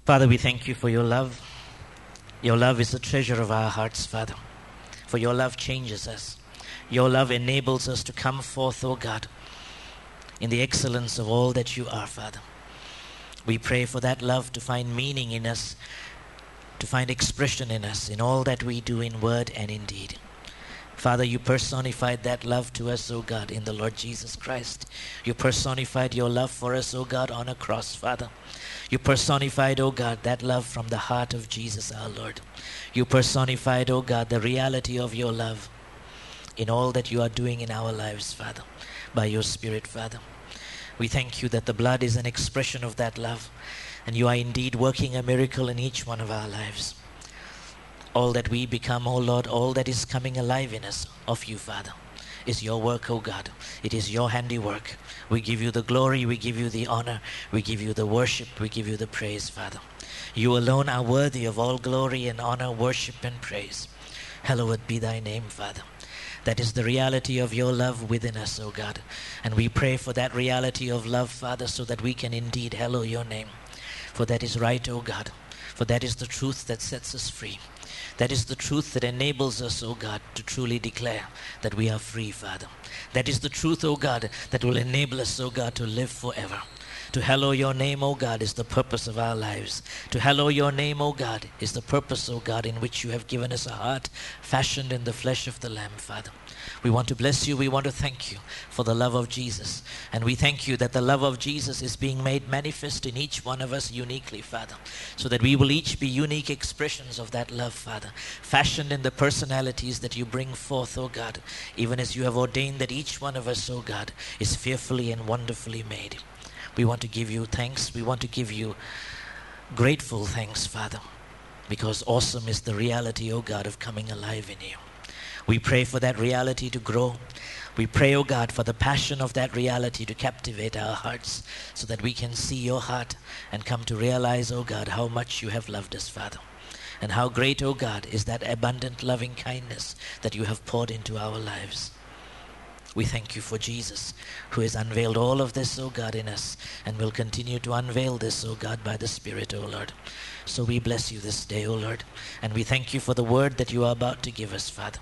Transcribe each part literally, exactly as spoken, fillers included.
Father, we thank you for your love. Your love is the treasure of our hearts, Father. For your love changes us. Your love enables us to come forth, O God, in the excellence of all that you are, Father. We pray for that love to find meaning in us, to find expression in us, in all that we do in word and in deed. Father, you personified that love to us, O God, in the Lord Jesus Christ. You personified your love for us, O God, on a cross, Father. You personified, O God, that love from the heart of Jesus our Lord. You personified, O God, the reality of your love in all that you are doing in our lives, Father, by your Spirit, Father. We thank you that the blood is an expression of that love, and you are indeed working a miracle in each one of our lives. All that we become, O Lord, all that is coming alive in us of you, Father, is your work, O God. It is your handiwork. We give you the glory, we give you the honor, we give you the worship, we give you the praise, Father. You alone are worthy of all glory and honor, worship and praise. Hallowed be thy name, Father. That is the reality of your love within us, O God. And we pray for that reality of love, Father, so that we can indeed hallow your name. For that is right, O God. For that is the truth that sets us free. That is the truth that enables us, O God, to truly declare that we are free, Father. That is the truth, O God, that will enable us, O God, to live forever. To hallow your name, O God, is the purpose of our lives. To hallow your name, O God, is the purpose, O God, in which you have given us a heart fashioned in the flesh of the Lamb, Father. We want to bless you. We want to thank you for the love of Jesus. And we thank you that the love of Jesus is being made manifest in each one of us uniquely, Father, so that we will each be unique expressions of that love, Father, fashioned in the personalities that you bring forth, O God, even as you have ordained that each one of us, O God, is fearfully and wonderfully made. We want to give you thanks. We want to give you grateful thanks, Father, because awesome is the reality, O God, of coming alive in you. We pray for that reality to grow. We pray, O God, for the passion of that reality to captivate our hearts so that we can see your heart and come to realize, O God, how much you have loved us, Father. And how great, O God, is that abundant loving kindness that you have poured into our lives. We thank you for Jesus, who has unveiled all of this, O God, in us, and will continue to unveil this, O God, by the Spirit, O Lord. So we bless you this day, O Lord, and we thank you for the word that you are about to give us, Father.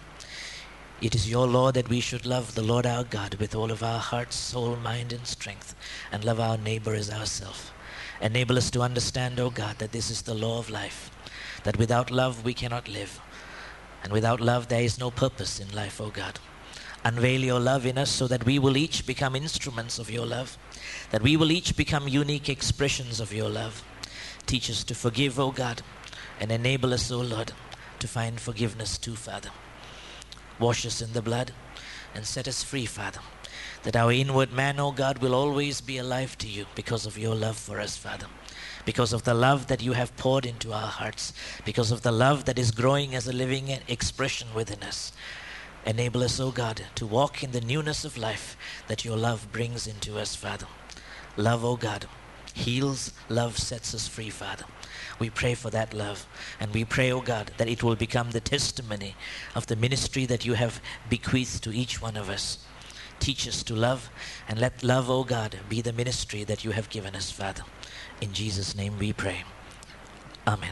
It is your law that we should love the Lord our God with all of our heart, soul, mind, and strength, and love our neighbor as ourselves. Enable us to understand, O God, that this is the law of life, that without love we cannot live, and without love there is no purpose in life, O God. Unveil your love in us so that we will each become instruments of your love, that we will each become unique expressions of your love. Teach us to forgive, O God, and enable us, O Lord, to find forgiveness too, Father. Wash us in the blood and set us free, Father, that our inward man, O God, will always be alive to you because of your love for us, Father, because of the love that you have poured into our hearts, because of the love that is growing as a living expression within us. Enable us, O God, to walk in the newness of life that your love brings into us, Father. Love, O God, heals. Love sets us free, Father. We pray for that love, and we pray, O God, that it will become the testimony of the ministry that you have bequeathed to each one of us. Teach us to love, and let love, O God, be the ministry that you have given us, Father. In Jesus' name we pray. Amen.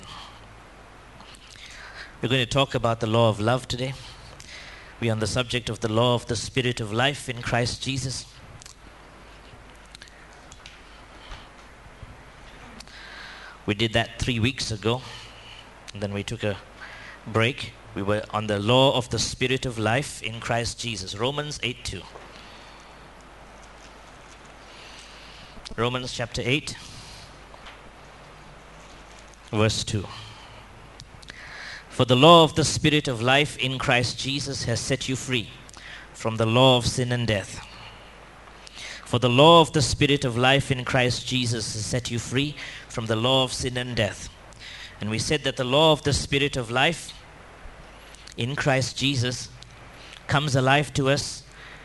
We're going to talk about the law of love today. We are on the subject of the law of the Spirit of life in Christ Jesus. We did that three weeks ago, and then we took a break. We were on the law of the Spirit of life in Christ Jesus. Romans eight two. Romans chapter eight, verse two. For the law of the Spirit of life in Christ Jesus has set you free from the law of sin and death. For the law of the Spirit of life in Christ Jesus has set you free from the law of sin and death. And we said that the law of the Spirit of life in Christ Jesus comes alive to us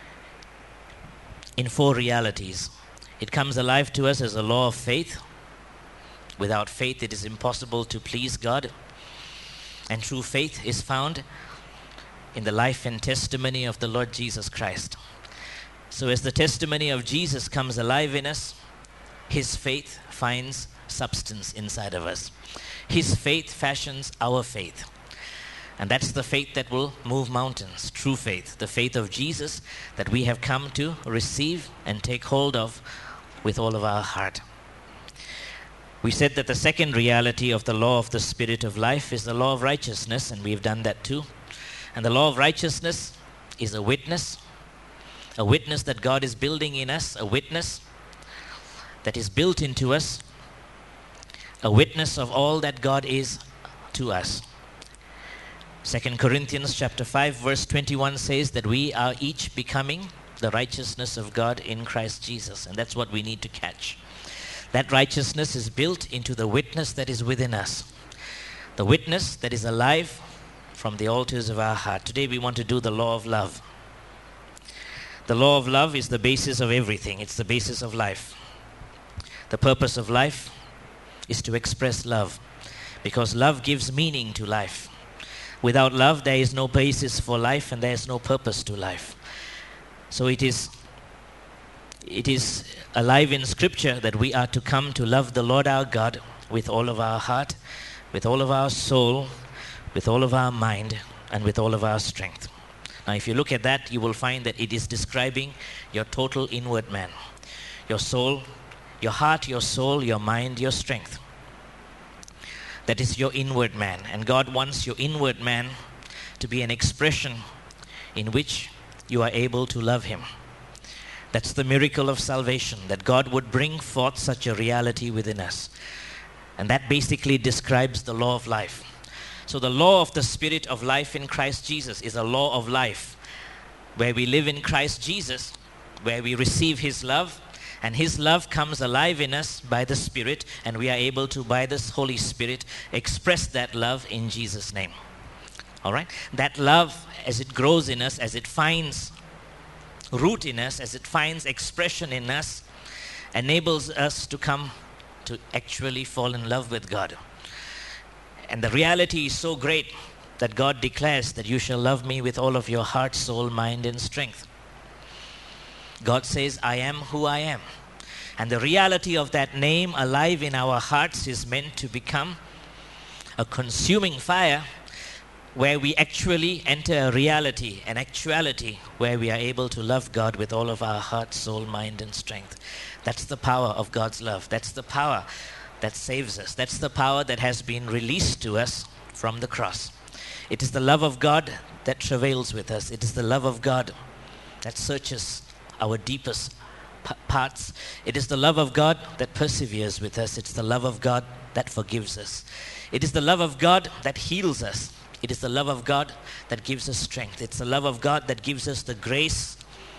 in four realities. It comes alive to us as a law of faith. Without faith, it is impossible to please God. And true faith is found in the life and testimony of the Lord Jesus Christ. So as the testimony of Jesus comes alive in us, His faith finds substance inside of us. His faith fashions our faith. And that's the faith that will move mountains, true faith, the faith of Jesus that we have come to receive and take hold of with all of our heart. We said that the second reality of the law of the Spirit of life is the law of righteousness, and we've done that too. And the law of righteousness is a witness, a witness that God is building in us, a witness that is built into us, a witness of all that God is to us. Second Corinthians chapter five verse twenty-one says that we are each becoming the righteousness of God in Christ Jesus, and that's what we need to catch. That righteousness is built into the witness that is within us, the witness that is alive from the altars of our heart. Today we want to do the law of love. The law of love is the basis of everything. It's the basis of life. The purpose of life is to express love, because love gives meaning to life. Without love, there is no basis for life, and there is no purpose to life. So it is, it is alive in Scripture that we are to come to love the Lord our God with all of our heart, with all of our soul, with all of our mind, and with all of our strength. Now, if you look at that, you will find that it is describing your total inward man. Your soul, your heart, your soul, your mind, your strength. That is your inward man. And God wants your inward man to be an expression in which you are able to love Him. That's the miracle of salvation, that God would bring forth such a reality within us. And that basically describes the law of life. So the law of the Spirit of life in Christ Jesus is a law of life, where we live in Christ Jesus, where we receive His love, and His love comes alive in us by the Spirit, and we are able to, by this Holy Spirit, express that love in Jesus' name. All right? That love, as it grows in us, as it finds root in us, as it finds expression in us, enables us to come to actually fall in love with God. And the reality is so great that God declares that you shall love me with all of your heart, soul, mind, and strength. God says, I am who I am. And the reality of that name alive in our hearts is meant to become a consuming fire, where we actually enter a reality, an actuality, where we are able to love God with all of our heart, soul, mind, and strength. That's the power of God's love. That's the power that saves us. That's the power that has been released to us from the cross. It is the love of God that travails with us. It is the love of God that searches our deepest p- parts. It is the love of God that perseveres with us. It's the love of God that forgives us. It is the love of God that heals us. It is the love of God that gives us strength. It's the love of God that gives us the grace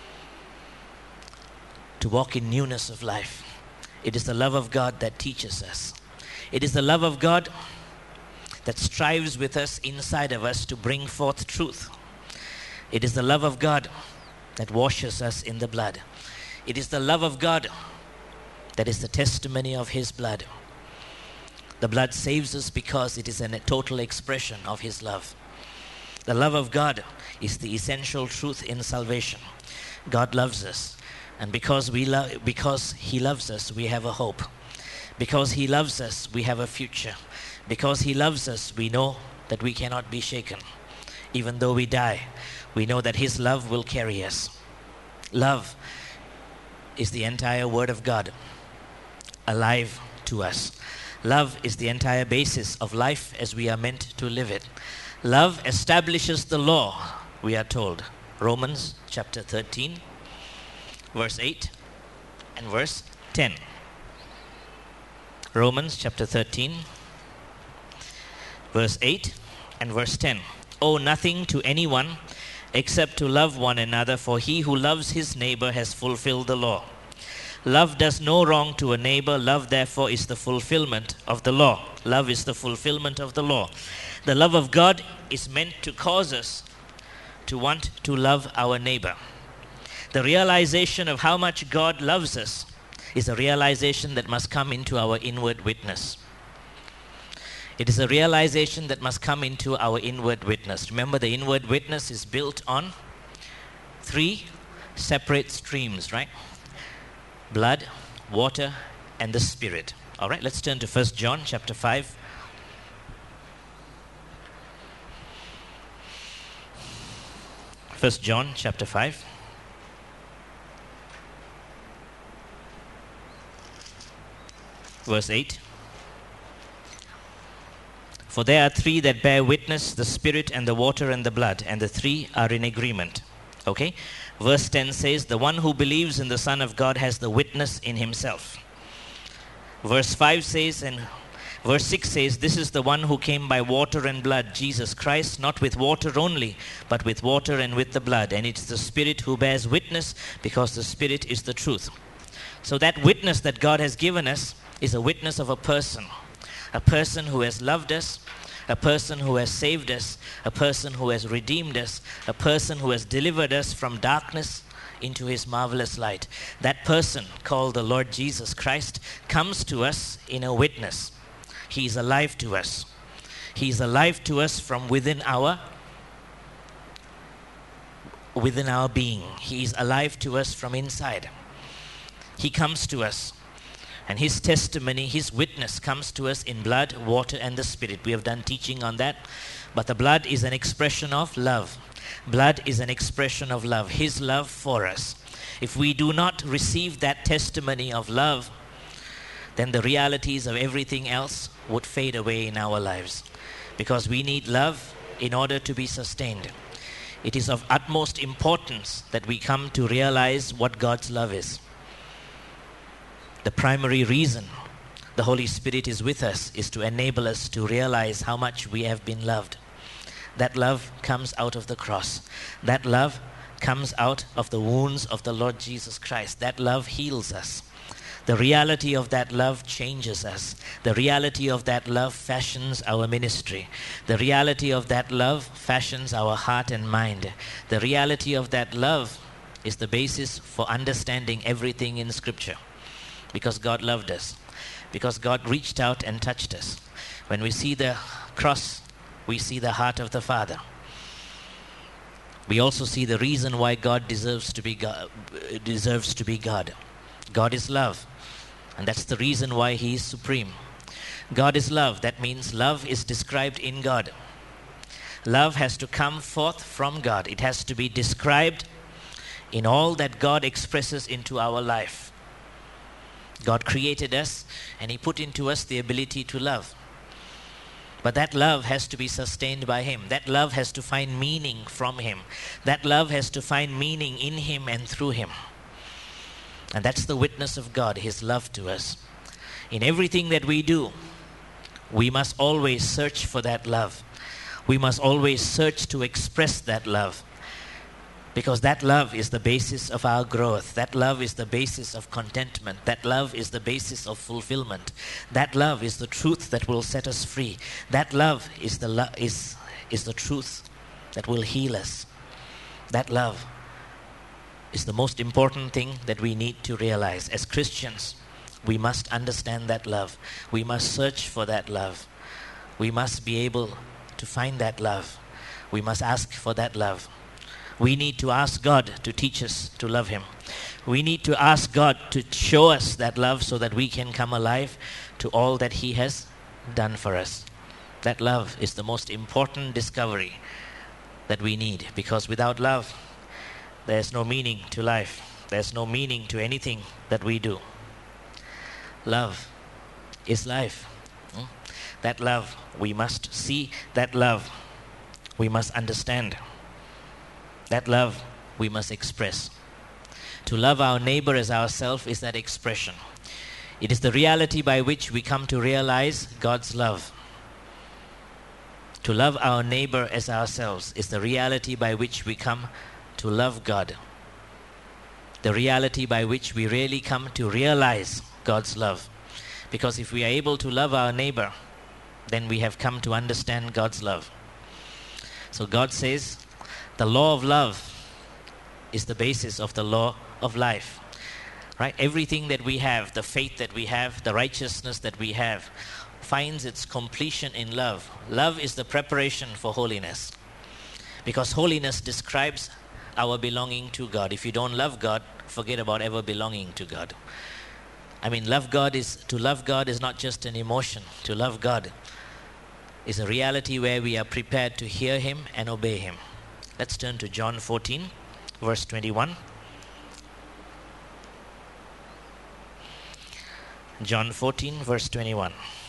to walk in newness of life. It is the love of God that teaches us. It is the love of God that strives with us inside of us to bring forth truth. It is the love of God that washes us in the blood. It is the love of God that is the testimony of His blood. The blood saves us because it is a total expression of His love. The love of God is the essential truth in salvation. God loves us. And because we love, because He loves us, we have a hope. Because He loves us, we have a future. Because He loves us, we know that we cannot be shaken. Even though we die, we know that His love will carry us. Love is the entire Word of God alive to us. Love is the entire basis of life as we are meant to live it. Love establishes the law, we are told. Romans chapter thirteen, verse eight and verse ten. Romans chapter thirteen, verse eight and verse ten. Owe nothing to anyone except to love one another, for he who loves his neighbor has fulfilled the law. Love does no wrong to a neighbor. Love, therefore, is the fulfillment of the law. Love is the fulfillment of the law. The love of God is meant to cause us to want to love our neighbor. The realization of how much God loves us is a realization that must come into our inward witness. It is a realization that must come into our inward witness. Remember, the inward witness is built on three separate streams, right? Blood, water, and the Spirit. All right, let's turn to First John chapter five. First John chapter five. Verse eight. For there are three that bear witness, the Spirit and the water and the blood, and the three are in agreement. Okay? Verse ten says, the one who believes in the Son of God has the witness in himself. Verse five says, and verse six says, this is the one who came by water and blood, Jesus Christ, not with water only, but with water and with the blood. And it's the Spirit who bears witness, because the Spirit is the truth. So that witness that God has given us is a witness of a person. A person who has loved us, a person who has saved us, a person who has redeemed us, a person who has delivered us from darkness into his marvelous light. That person, called the Lord Jesus Christ, comes to us in a witness. He is alive to us. He is alive to us from within our within our being. He is alive to us from inside. He comes to us. And his testimony, his witness comes to us in blood, water, and the Spirit. We have done teaching on that. But the blood is an expression of love. Blood is an expression of love, his love for us. If we do not receive that testimony of love, then the realities of everything else would fade away in our lives. Because we need love in order to be sustained. It is of utmost importance that we come to realize what God's love is. The primary reason the Holy Spirit is with us is to enable us to realize how much we have been loved. That love comes out of the cross. That love comes out of the wounds of the Lord Jesus Christ. That love heals us. The reality of that love changes us. The reality of that love fashions our ministry. The reality of that love fashions our heart and mind. The reality of that love is the basis for understanding everything in Scripture. Because God loved us. Because God reached out and touched us. When we see the cross, we see the heart of the Father. We also see the reason why God deserves to be God. Deserves to be God. God is love. And that's the reason why He is supreme. God is love. That means love is described in God. Love has to come forth from God. It has to be described in all that God expresses into our life. God created us and He put into us the ability to love. But that love has to be sustained by Him. That love has to find meaning from Him. That love has to find meaning in Him and through Him. And that's the witness of God, His love to us. In everything that we do, we must always search for that love. We must always search to express that love. Because that love is the basis of our growth. That love is the basis of contentment. That love is the basis of fulfillment. That love is the truth that will set us free. That love is the lo- is is the truth that will heal us. That love is the most important thing that we need to realize. As Christians, we must understand that love. We must search for that love. We must be able to find that love. We must ask for that love. We need to ask God to teach us to love Him. We need to ask God to show us that love so that we can come alive to all that He has done for us. That love is the most important discovery that we need, because without love, there's no meaning to life. There's no meaning to anything that we do. Love is life. Hmm? That love, we must see. That love, we must understand. That love we must express. To love our neighbor as ourselves is that expression. It is the reality by which we come to realize God's love. To love our neighbor as ourselves is the reality by which we come to love God. The reality by which we really come to realize God's love. Because if we are able to love our neighbor, then we have come to understand God's love. So God says, the law of love is the basis of the law of life. Right? Everything that we have, the faith that we have, the righteousness that we have, finds its completion in love. Love is the preparation for holiness. Because holiness describes our belonging to God. If you don't love God, forget about ever belonging to God. I mean, love God is, to love God is not just an emotion. To love God is a reality where we are prepared to hear Him and obey Him. Let's turn to John fourteen, verse twenty-one. John fourteen, verse twenty-one.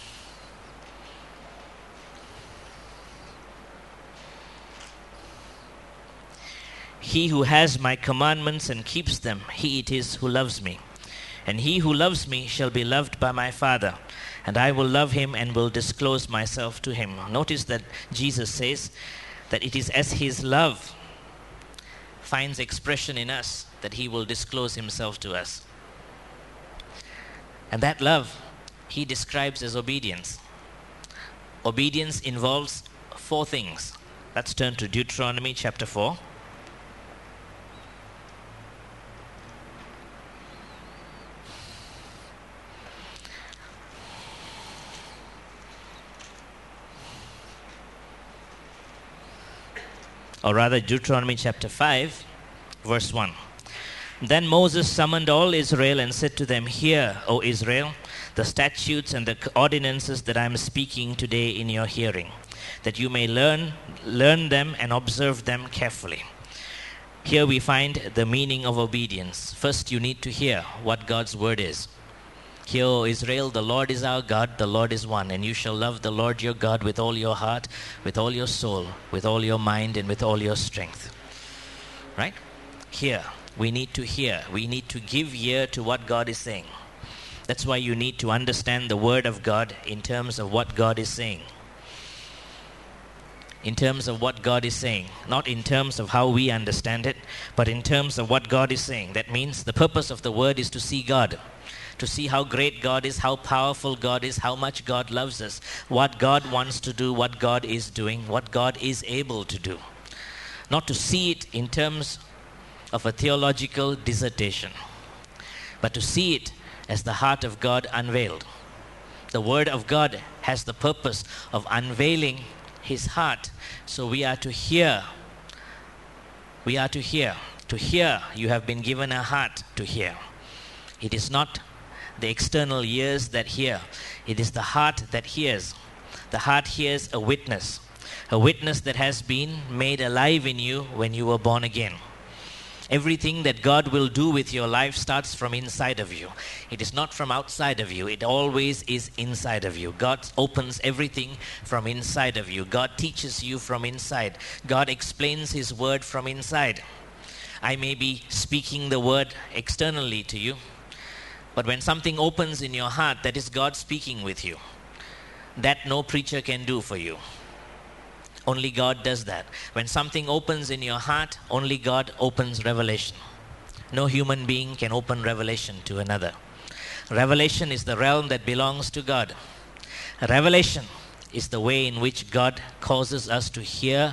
He who has my commandments and keeps them, he it is who loves me. And he who loves me shall be loved by my Father, and I will love him and will disclose myself to him. Notice that Jesus says that it is as his love finds expression in us that he will disclose himself to us. And that love he describes as obedience. Obedience involves four things. Let's turn to Deuteronomy chapter four. Or rather, Deuteronomy chapter five, verse one. Then Moses summoned all Israel and said to them, Hear, O Israel, the statutes and the ordinances that I am speaking today in your hearing, that you may learn, learn them and observe them carefully. Here we find the meaning of obedience. First, you need to hear what God's word is. Hear, O Israel, the Lord is our God, the Lord is one, and you shall love the Lord your God with all your heart, with all your soul, with all your mind, and with all your strength. Right? Hear. We need to hear. We need to give ear to what God is saying. That's why you need to understand the word of God in terms of what God is saying. In terms of what God is saying. Not in terms of how we understand it, but in terms of what God is saying. That means the purpose of the word is to see God. To see how great God is, how powerful God is, how much God loves us, what God wants to do, what God is doing, what God is able to do. Not to see it in terms of a theological dissertation, but to see it as the heart of God unveiled. The Word of God has the purpose of unveiling His heart. So we are to hear. We are to hear. To hear, you have been given a heart to hear. It is not the external ears that hear. It is the heart that hears. The heart hears a witness. A witness that has been made alive in you when you were born again. Everything that God will do with your life starts from inside of you. It is not from outside of you. It always is inside of you. God opens everything from inside of you. God teaches you from inside. God explains His word from inside. I may be speaking the word externally to you, but when something opens in your heart, that is God speaking with you. That no preacher can do for you. Only God does that. When something opens in your heart, only God opens revelation. No human being can open revelation to another. Revelation is the realm that belongs to God. Revelation is the way in which God causes us to hear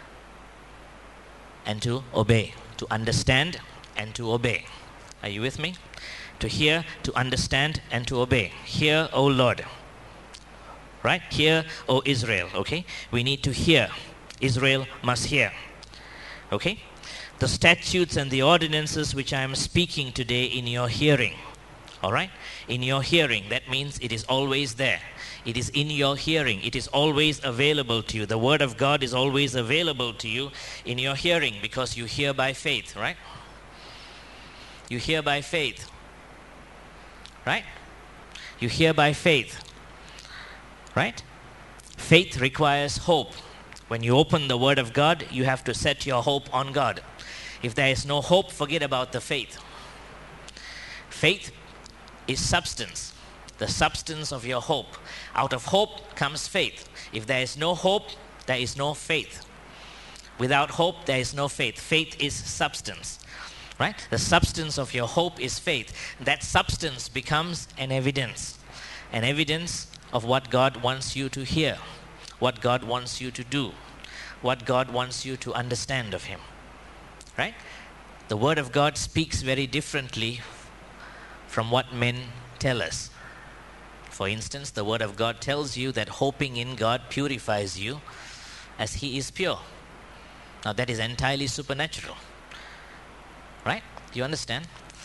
and to obey, to understand and to obey. Are you with me? To hear, to understand, and to obey. Hear, O Lord. Right? Hear, O Israel. Okay? We need to hear. Israel must hear. Okay? The statutes and the ordinances which I am speaking today in your hearing. Alright? In your hearing. That means it is always there. It is in your hearing. It is always available to you. The word of God is always available to you in your hearing because you hear by faith. Right? You hear by faith. Right? You hear by faith. Right? Faith requires hope. When you open the Word of God, you have to set your hope on God. If there is no hope, forget about the faith. Faith is substance. The substance of your hope. Out of hope comes faith. If there is no hope, there is no faith. Without hope, there is no faith. Faith is substance. Right? The substance of your hope is faith. That substance becomes an evidence. An evidence of what God wants you to hear. What God wants you to do. What God wants you to understand of Him. Right? The Word of God speaks very differently from what men tell us. For instance, the Word of God tells you that hoping in God purifies you as He is pure. Now that is entirely supernatural. Right? Do you understand?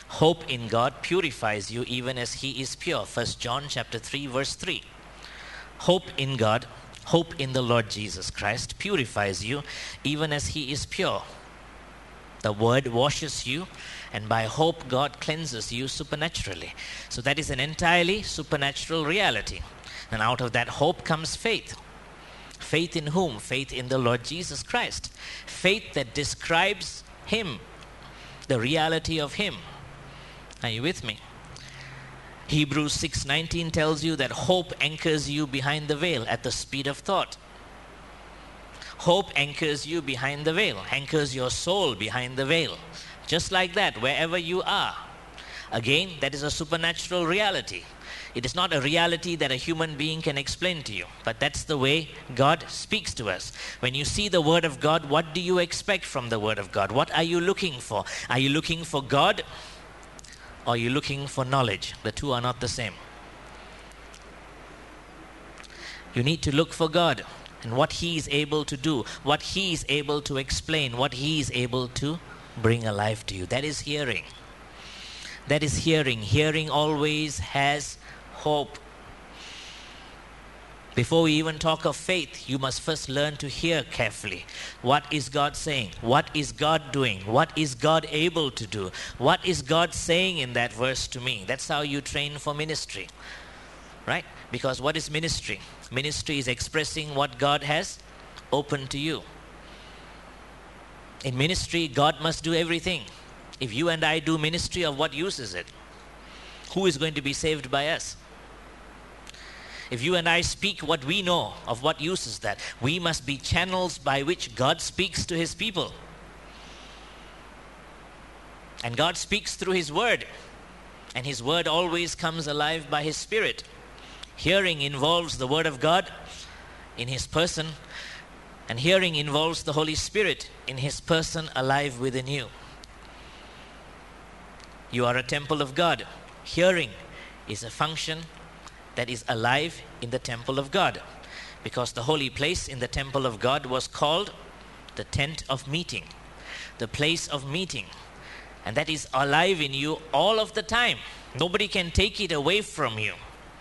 Hope in God purifies you even as he is pure. First John chapter three verse three. Hope in God, hope in the Lord Jesus Christ purifies you even as he is pure. The word washes you, and by hope God cleanses you supernaturally. So that is an entirely supernatural reality. And out of that hope comes faith. Faith in whom? Faith in the Lord Jesus Christ. Faith that describes him, the reality of him. Are you with me? Hebrews six nineteen tells you that hope anchors you behind the veil at the speed of thought. Hope anchors you behind the veil, anchors your soul behind the veil. Just like that, wherever you are. Again, that is a supernatural reality. It is not a reality that a human being can explain to you, but that's the way God speaks to us. When you see the Word of God, what do you expect from the Word of God? What are you looking for? Are you looking for God, or are you looking for knowledge? The two are not the same. You need to look for God and what he is able to do, what he is able to explain, what he is able to bring alive to you. That is hearing. That is hearing. Hearing always has hope. Before we even talk of faith, you must first learn to hear carefully. What is God saying? What is God doing? What is God able to do? What is God saying in that verse to me? That's how you train for ministry. Right? Because what is ministry? Ministry is expressing what God has opened to you. In ministry, God must do everything. If you and I do ministry, of what use is it? Who is going to be saved by us? If you and I speak what we know, of what use is that? We must be channels by which God speaks to his people. And God speaks through his word. And his word always comes alive by his spirit. Hearing involves the word of God in his person, and hearing involves the Holy Spirit in his person alive within you. You are a temple of God. Hearing is a function that is alive in the temple of God, because the holy place in the temple of God was called the tent of meeting, the place of meeting, and that is alive in you all of the time. Nobody can take it away from you,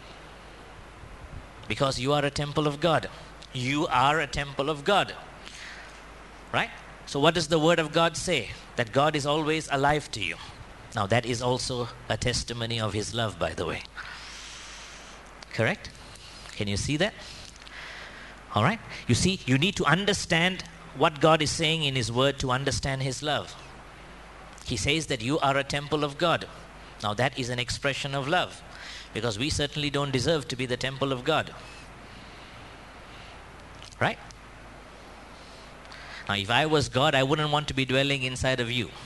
because you are a temple of God. You are a temple of God. Right? So what does the word of God say? That God is always alive to you. Now that is also a testimony of his love, by the way. Correct? Can you see that? All right. You see, you need to understand what God is saying in his word to understand his love. He says that you are a temple of God. Now that is an expression of love, because we certainly don't deserve to be the temple of God. Right? Now if I was God, I wouldn't want to be dwelling inside of you.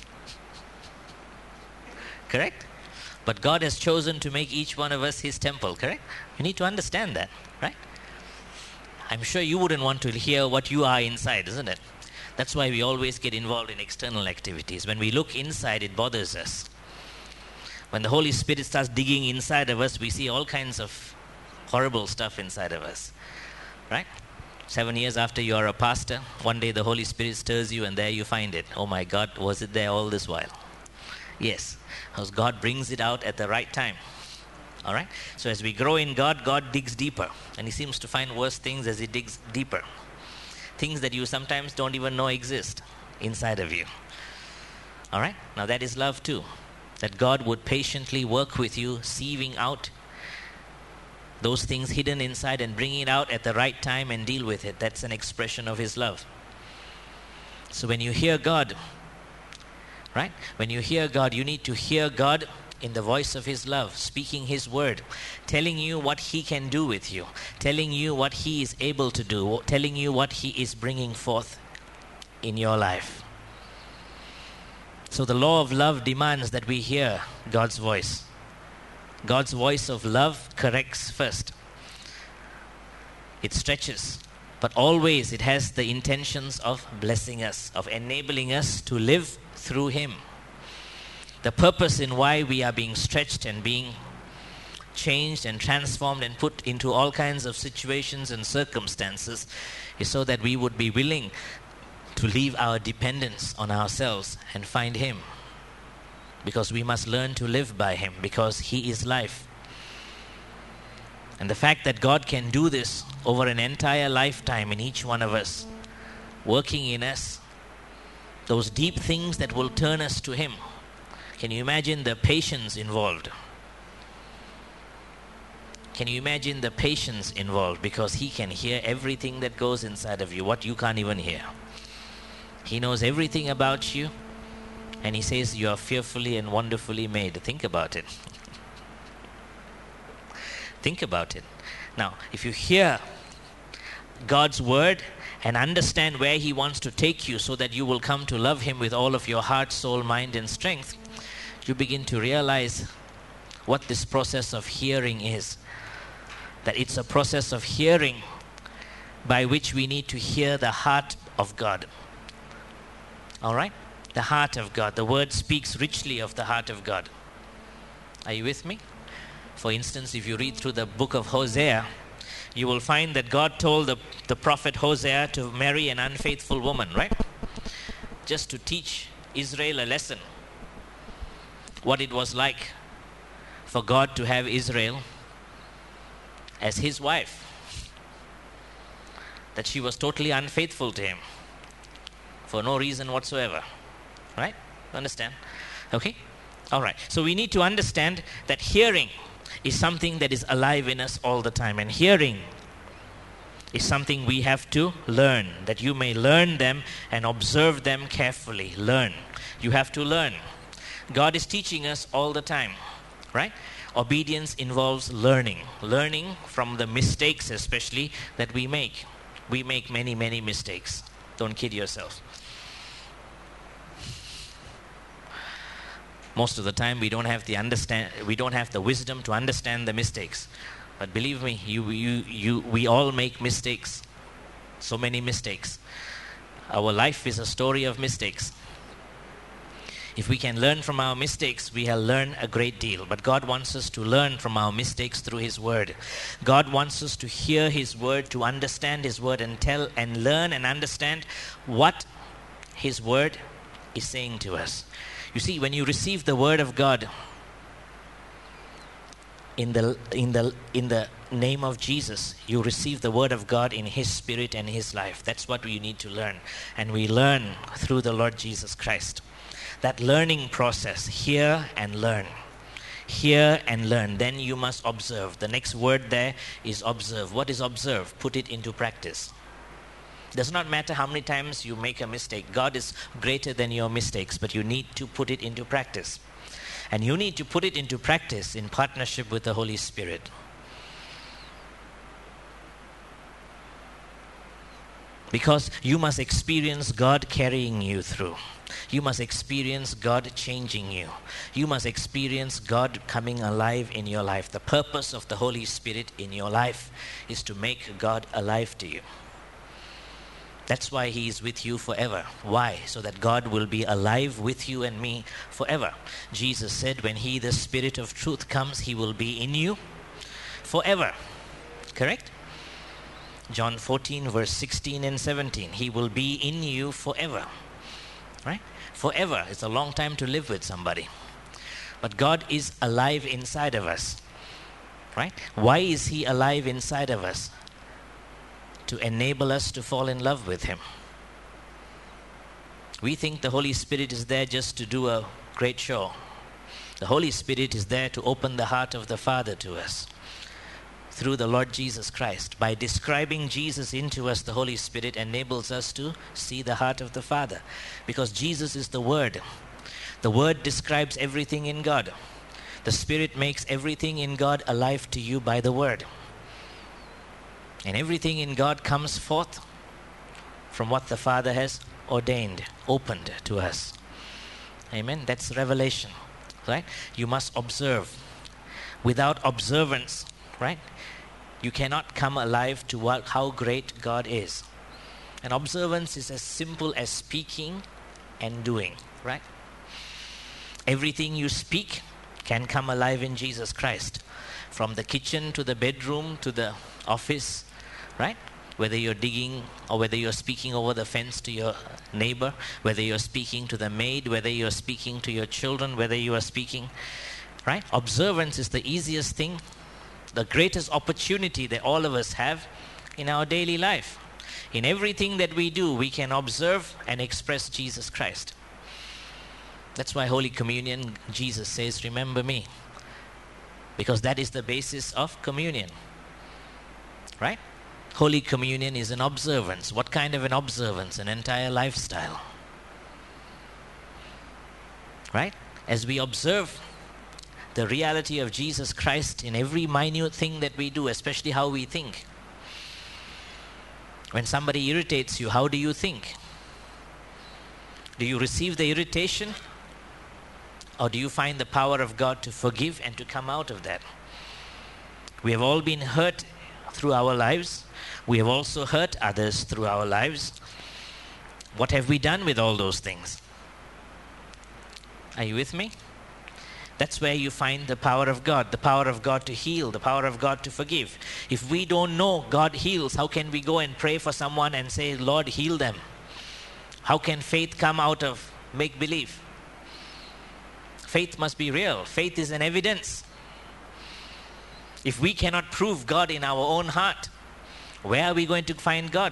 Correct? But God has chosen to make each one of us his temple, correct? You need to understand that, right? I'm sure you wouldn't want to hear what you are inside, isn't it? That's why we always get involved in external activities. When we look inside, it bothers us. When the Holy Spirit starts digging inside of us, we see all kinds of horrible stuff inside of us, right? Seven years after you are a pastor, one day the Holy Spirit stirs you and there you find it. Oh my God, was it there all this while? Yes, because God brings it out at the right time. All right? So as we grow in God, God digs deeper. And he seems to find worse things as he digs deeper. Things that you sometimes don't even know exist inside of you. All right? Now that is love too. That God would patiently work with you, sieving out those things hidden inside and bringing it out at the right time and deal with it. That's an expression of his love. So when you hear God, right? When you hear God, you need to hear God in the voice of his love, speaking his word, telling you what he can do with you, telling you what he is able to do, telling you what he is bringing forth in your life. So the law of love demands that we hear God's voice. God's voice of love corrects first. It stretches, but always it has the intentions of blessing us, of enabling us to live through him. The purpose in why we are being stretched and being changed and transformed and put into all kinds of situations and circumstances is so that we would be willing to leave our dependence on ourselves and find him. because we must learn to live by him, because he is life. And the fact that God can do this over an entire lifetime in each one of us, working in us, those deep things that will turn us to him. Can you imagine the patience involved? Can you imagine the patience involved? Because he can hear everything that goes inside of you, what you can't even hear. He knows everything about you, and he says you are fearfully and wonderfully made. Think about it. Think about it. Now, if you hear God's word and understand where he wants to take you so that you will come to love him with all of your heart, soul, mind, and strength, you begin to realize what this process of hearing is. That it's a process of hearing by which we need to hear the heart of God. All right? The heart of God. The word speaks richly of the heart of God. Are you with me? For instance, if you read through the book of Hosea, you will find that God told the, the prophet Hosea to marry an unfaithful woman, right? Just to teach Israel a lesson. What it was like for God to have Israel as his wife. That she was totally unfaithful to him for no reason whatsoever. Right? Understand? Okay? Alright. So we need to understand that hearing is something that is alive in us all the time. And hearing is something we have to learn. That you may learn them and observe them carefully. Learn. You have to learn. God is teaching us all the time. Right? Obedience involves learning. Learning from the mistakes especially that we make. We make many, many mistakes. Don't kid yourself. Most of the time we don't have the understand we don't have the wisdom to understand the mistakes. But believe me, you you you we all make mistakes. So many mistakes. Our life is a story of mistakes. If we can learn from our mistakes, we have learned a great deal. But God wants us to learn from our mistakes through his word. God wants us to hear his word, to understand his word, and tell and learn and understand what his word is saying to us. You see, when you receive the word of God in the in the in the name of Jesus, you receive the word of God in his spirit and his life. That's what we need to learn. And we learn through the Lord Jesus Christ. That learning process, hear and learn. Hear and learn. Then you must observe. The next word there is observe. What is observe? Put it into practice. Does not matter how many times you make a mistake. God is greater than your mistakes, but you need to put it into practice. And you need to put it into practice in partnership with the Holy Spirit. Because you must experience God carrying you through. You must experience God changing you. You must experience God coming alive in your life. The purpose of the Holy Spirit in your life is to make God alive to you. That's why he is with you forever. Why? So that God will be alive with you and me forever. Jesus said, when he, the Spirit of truth, comes, he will be in you forever. Correct? John fourteen, verse sixteen and seventeen. He will be in you forever. Right? Forever. It's a long time to live with somebody. But God is alive inside of us. Right? Why is he alive inside of us? To enable us to fall in love with him. We think the Holy Spirit is there just to do a great show. The Holy Spirit is there to open the heart of the Father to us through the Lord Jesus Christ. By describing Jesus into us, the Holy Spirit enables us to see the heart of the Father. Because Jesus is the Word. The Word describes everything in God. The Spirit makes everything in God alive to you by the Word. And everything in God comes forth from what the Father has ordained, opened to us. Amen. That's revelation. Right? You must observe. Without observance, right, you cannot come alive to what, how great God is. And observance is as simple as speaking and doing. Right? Everything you speak can come alive in Jesus Christ. From the kitchen to the bedroom to the office, right? whether you're digging or whether you're speaking over the fence to your neighbor, whether you're speaking to the maid, whether you're speaking to your children, whether you are speaking, right? Observance is the easiest thing, the greatest opportunity that all of us have in our daily life. In everything that we do, we can observe and express Jesus Christ. That's why Holy Communion, Jesus says, remember me. Because that is the basis of communion. Right? Holy Communion is an observance. What kind of an observance? An entire lifestyle. Right? As we observe the reality of Jesus Christ in every minute thing that we do, especially how we think. When somebody irritates you, how do you think? Do you receive the irritation? Or do you find the power of God to forgive and to come out of that? We have all been hurt through our lives. We have also hurt others through our lives. What have we done with all those things? Are you with me? That's where you find the power of God, the power of God to heal, the power of God to forgive. If we don't know God heals, how can we go and pray for someone and say, Lord, heal them? How can faith come out of make-believe? Faith must be real. Faith is an evidence. If we cannot prove God in our own heart, where are we going to find God?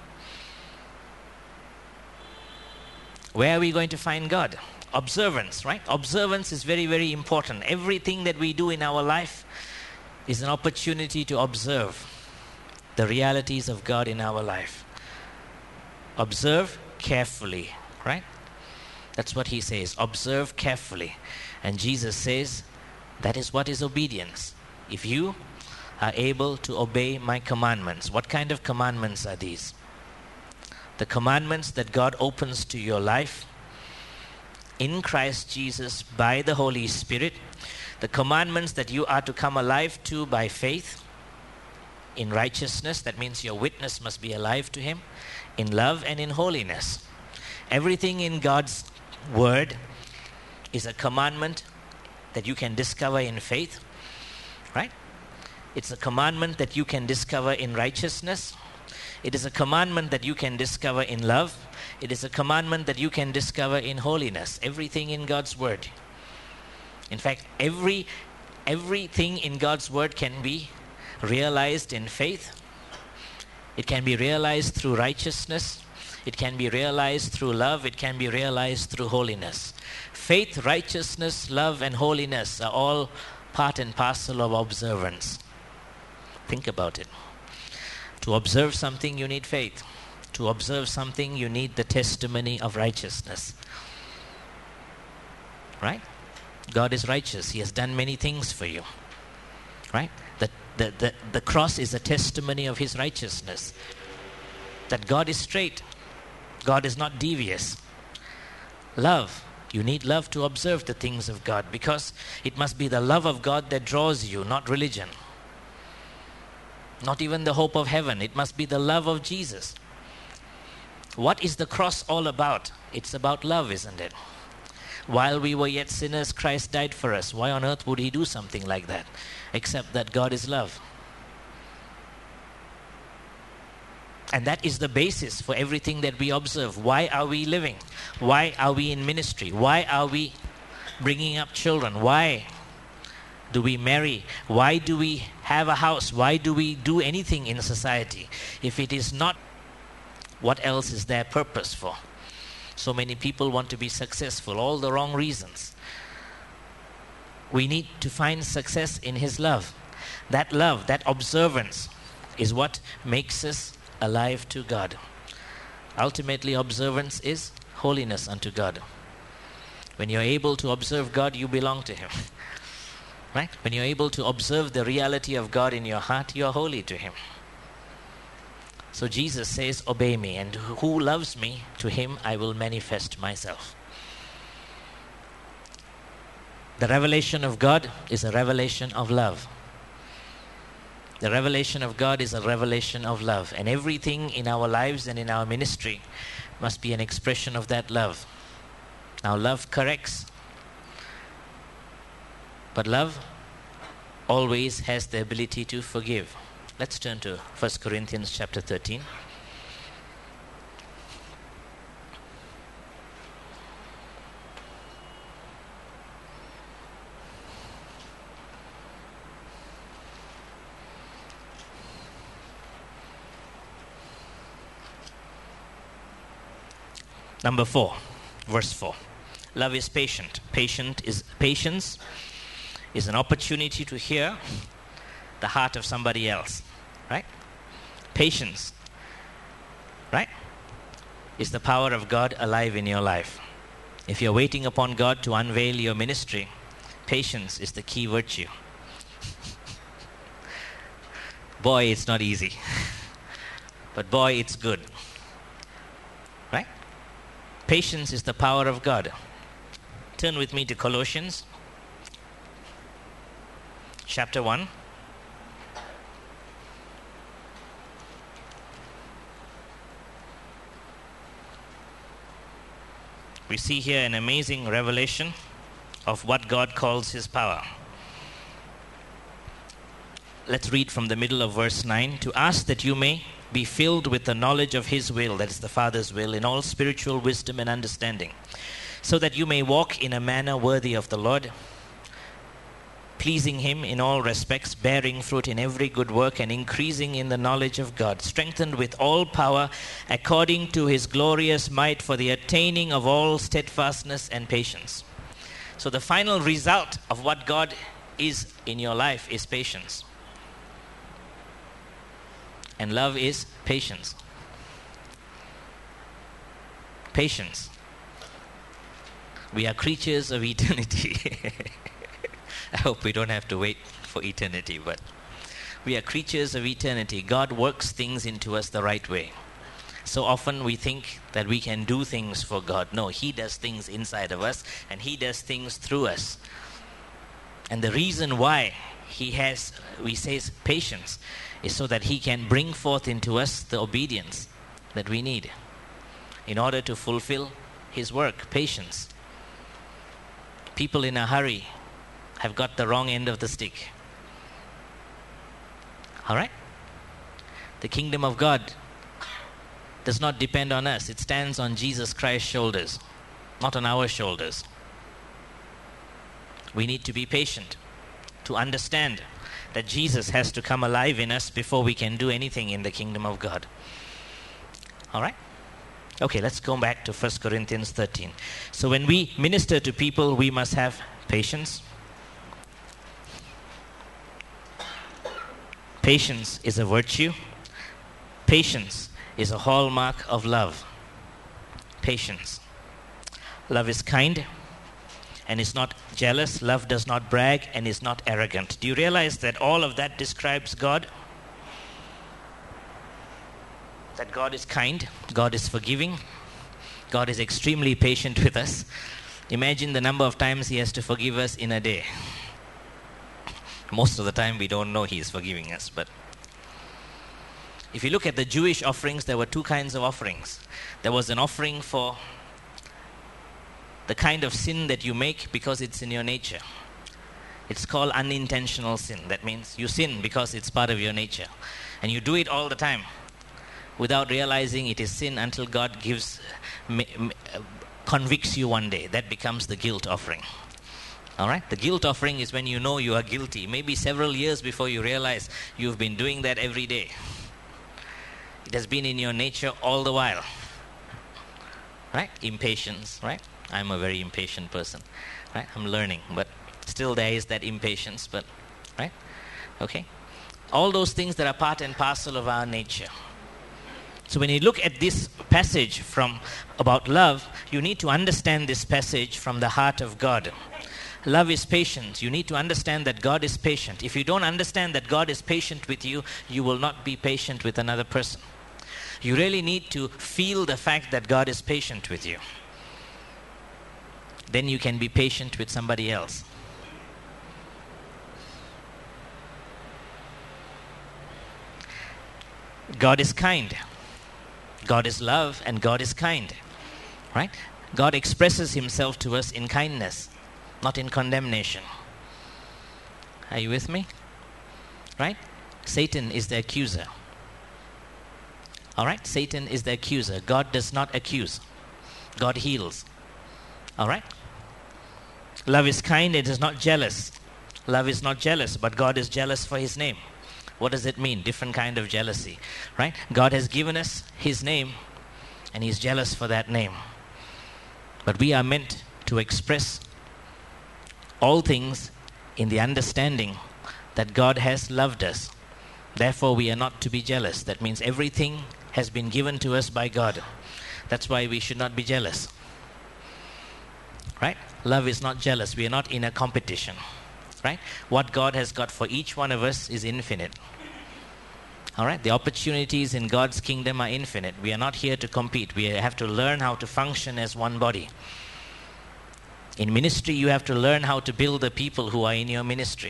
Where are we going to find God? Observance, right? Observance is very, very important. Everything that we do in our life is an opportunity to observe the realities of God in our life. Observe carefully, right? That's what he says. Observe carefully. And Jesus says, that is what is obedience. If you are able to obey my commandments. What kind of commandments are these? The commandments that God opens to your life in Christ Jesus by the Holy Spirit. The commandments that you are to come alive to by faith in righteousness. That means your witness must be alive to him. In love and in holiness. Everything in God's word is a commandment that you can discover in faith, right? It's a commandment that you can discover in righteousness. It is a commandment that you can discover in love. It is a commandment that you can discover in holiness. Everything in God's word. In fact, every everything in God's word can be realized in faith. It can be realized through righteousness. It can be realized through love. It can be realized through holiness. Faith, righteousness, love, and holiness are all part and parcel of observance. Think about it. To observe something, you need faith. To observe something, you need the testimony of righteousness. Right? God is righteous. He has done many things for you. Right? The, the, the, the cross is a testimony of his righteousness. That God is straight. God is not devious. Love. You need love to observe the things of God, because it must be the love of God that draws you, not religion. Not even the hope of heaven. It must be the love of Jesus. What is the cross all about? It's about love, isn't it? While we were yet sinners, Christ died for us. Why on earth would he do something like that? Except that God is love. And that is the basis for everything that we observe. Why are we living? Why are we in ministry? Why are we bringing up children? Why do we marry? Why do we have a house? Why do we do anything in society? If it is not, what else is there purpose for? So many people want to be successful, all the wrong reasons. We need to find success in his love. That love, that observance is what makes us alive to God. Ultimately, observance is holiness unto God. When you're able to observe God, you belong to him. Right? When you're able to observe the reality of God in your heart, you're holy to him. So Jesus says, obey me, and who loves me, to him I will manifest myself. The revelation of God is a revelation of love. The revelation of God is a revelation of love. And everything in our lives and in our ministry must be an expression of that love. Now, love corrects. But love always has the ability to forgive. Let's turn to First Corinthians chapter thirteen. Number four, verse four. Love is patient. Patient is patience is an opportunity to hear the heart of somebody else, right? Patience, right, is the power of God alive in your life. If you're waiting upon God to unveil your ministry, patience is the key virtue. Boy, it's not easy. But boy, it's good. Right? Patience is the power of God. Turn with me to Colossians chapter one. We see here an amazing revelation of what God calls His power. Let's read from the middle of verse nine. To ask that you may be filled with the knowledge of His will, that is the Father's will, in all spiritual wisdom and understanding, so that you may walk in a manner worthy of the Lord, pleasing Him in all respects, bearing fruit in every good work, and increasing in the knowledge of God, strengthened with all power according to His glorious might, for the attaining of all steadfastness and patience. So the final result of what God is in your life is patience. And love is patience. Patience. We are creatures of eternity. I hope we don't have to wait for eternity, but we are creatures of eternity. God works things into us the right way. So often we think that we can do things for God. No, He does things inside of us, and He does things through us. And the reason why He has, we say, patience, is so that He can bring forth into us the obedience that we need in order to fulfill His work. Patience. People in a hurry have got the wrong end of the stick. All right? The kingdom of God does not depend on us. It stands on Jesus Christ's shoulders, not on our shoulders. We need to be patient to understand that Jesus has to come alive in us before we can do anything in the kingdom of God. All right? Okay, let's go back to First Corinthians thirteen. So when we minister to people, we must have patience. Patience is a virtue. Patience is a hallmark of love. Patience. Love is kind and is not jealous. Love does not brag and is not arrogant. Do you realize that all of that describes God? That God is kind, God is forgiving, God is extremely patient with us. Imagine the number of times He has to forgive us in a day. Most of the time we don't know He is forgiving us, but if you look at the Jewish offerings, there were two kinds of offerings. There was an offering for the kind of sin that you make because it's in your nature. It's called unintentional sin. That means you sin because it's part of your nature. And you do it all the time without realizing it is sin until God gives, convicts you one day. That becomes the guilt offering. All right? The guilt offering is when you know you are guilty. Maybe several years before you realize you've been doing that every day. It has been in your nature all the while. Right? Impatience, right? I'm a very impatient person. Right? I'm learning, but still there is that impatience, but right? Okay? All those things that are part and parcel of our nature. So when you look at this passage from about love, you need to understand this passage from the heart of God. Love is patient. You need to understand that God is patient. If you don't understand that God is patient with you, you will not be patient with another person. You really need to feel the fact that God is patient with you. Then you can be patient with somebody else. God is kind. God is love and God is kind. Right? God expresses Himself to us in kindness, not in condemnation. Are you with me? Right? Satan is the accuser. All right? Satan is the accuser. God does not accuse. God heals. All right? Love is kind. It is not jealous. Love is not jealous, but God is jealous for his name. What does it mean? Different kind of jealousy. Right? God has given us his name, and he's jealous for that name. But we are meant to express all things in the understanding that God has loved us. Therefore, we are not to be jealous. That means everything has been given to us by God. That's why we should not be jealous. Right? Love is not jealous. We are not in a competition. Right? What God has got for each one of us is infinite. All right? The opportunities in God's kingdom are infinite. We are not here to compete. We have to learn how to function as one body. In ministry, you have to learn how to build the people who are in your ministry.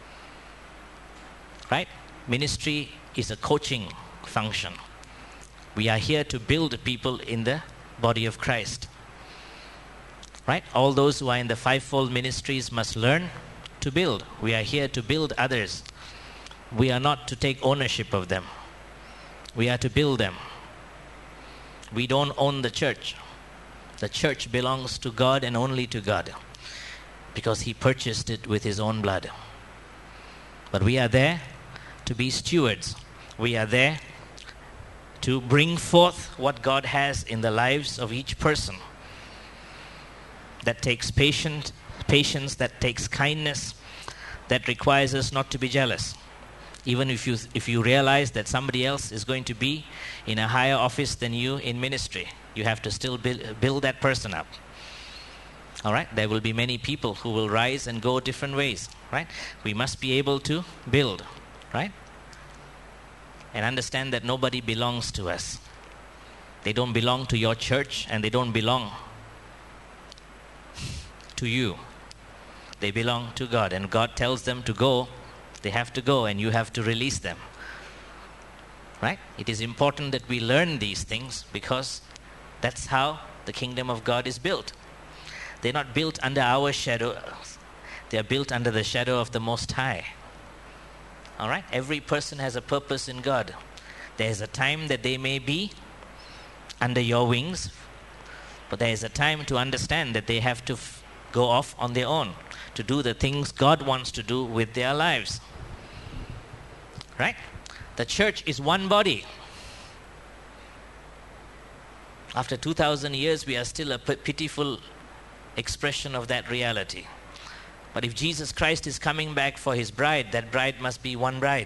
Right? Ministry is a coaching function. We are here to build people in the body of Christ. Right? All those who are in the fivefold ministries must learn to build. We are here to build others. We are not to take ownership of them. We are to build them. We don't own the church. The church belongs to God and only to God, because he purchased it with his own blood. But we are there to be stewards. We are there to bring forth what God has in the lives of each person. That takes patience, patience, that takes kindness, that requires us not to be jealous. Even if you if you realize that somebody else is going to be in a higher office than you in ministry, you have to still build, build that person up. All right? There will be many people who will rise and go different ways. Right? We must be able to build. Right? And understand that nobody belongs to us. They don't belong to your church, and they don't belong to you. They belong to God, and God tells them to go. They have to go, and you have to release them. Right? It is important that we learn these things, because that's how the kingdom of God is built. They're not built under our shadow. They are built under the shadow of the Most High. All right? Every person has a purpose in God. There is a time that they may be under your wings, but there is a time to understand that they have to f- go off on their own to do the things God wants to do with their lives. Right? The church is one body. After two thousand years, we are still a p- pitiful expression of that reality. But if Jesus Christ is coming back for his bride, that bride must be one bride.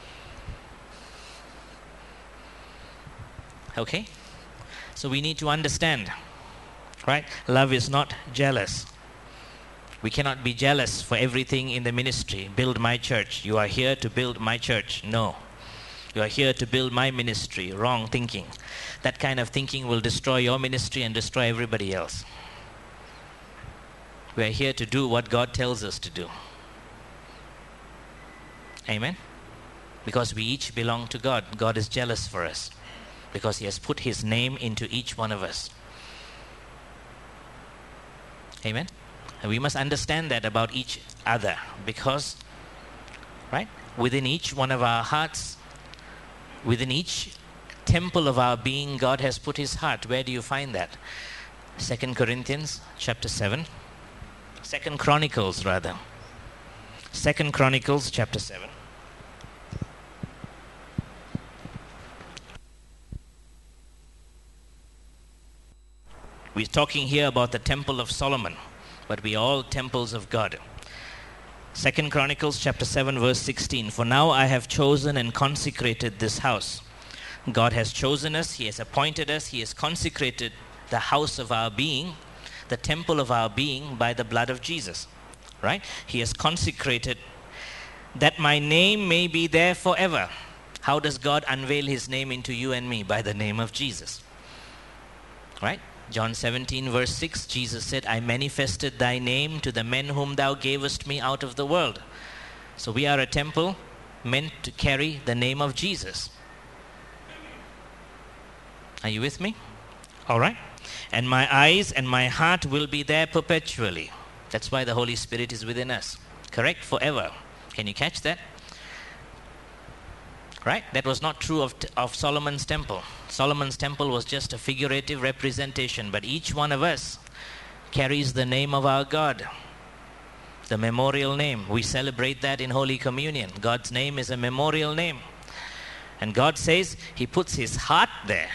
Okay? So we need to understand, right? Love is not jealous. We cannot be jealous for everything in the ministry. Build my church. You are here to build my church. No. You are here to build my ministry. Wrong thinking. That kind of thinking will destroy your ministry and destroy everybody else. We are here to do what God tells us to do. Amen? Because we each belong to God. God is jealous for us, because he has put his name into each one of us. Amen? And we must understand that about each other, because, right, within each one of our hearts, within each temple of our being, God has put his heart. Where do you find that? Second Corinthians chapter seven. Second Chronicles, rather. Second Chronicles chapter seven. We're talking here about the temple of Solomon, but we are all temples of God. Second Chronicles chapter seven verse sixteen. For now I have chosen and consecrated this house. God has chosen us, he has appointed us, he has consecrated the house of our being, the temple of our being, by the blood of Jesus. Right? He has consecrated that my name may be there forever. How does God unveil his name into you and me? By the name of Jesus. Right? John seventeen verse six, Jesus said, I manifested thy name to the men whom thou gavest me out of the world. So we are a temple meant to carry the name of Jesus. Are you with me? All right. And my eyes and my heart will be there perpetually. That's why the Holy Spirit is within us. Correct? Forever. Can you catch that? Right? That was not true of, of Solomon's temple. Solomon's temple was just a figurative representation, but each one of us carries the name of our God, the memorial name. We celebrate that in Holy Communion. God's name is a memorial name. And God says He puts His heart there.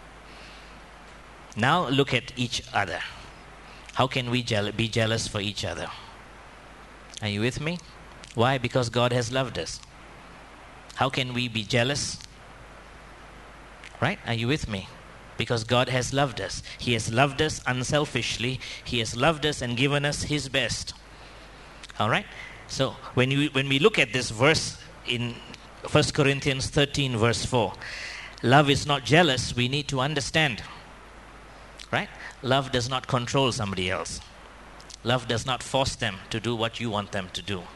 Now look at each other. How can we je- be jealous for each other? Are you with me? Why? Because God has loved us. How can we be jealous? Right? Are you with me? Because God has loved us. He has loved us unselfishly. He has loved us and given us His best. All right? So when you when we look at this verse in First Corinthians thirteen verse four, love is not jealous, we need to understand. Right? Love does not control somebody else. Love does not force them to do what you want them to do.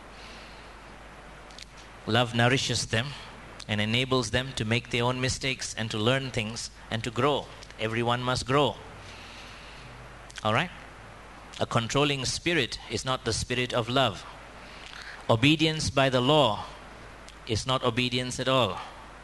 Love nourishes them and enables them to make their own mistakes and to learn things and to grow. Everyone must grow. All right? A controlling spirit is not the spirit of love. Obedience by the law is not obedience at all.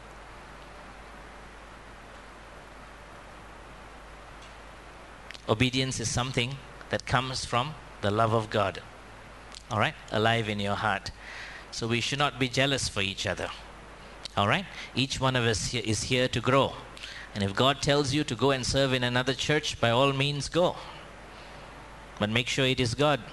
Obedience is something that comes from the love of God. All right? Alive in your heart. So we should not be jealous for each other. All right? Each one of us here is here to grow. And if God tells you to go and serve in another church, by all means go. But make sure it is God.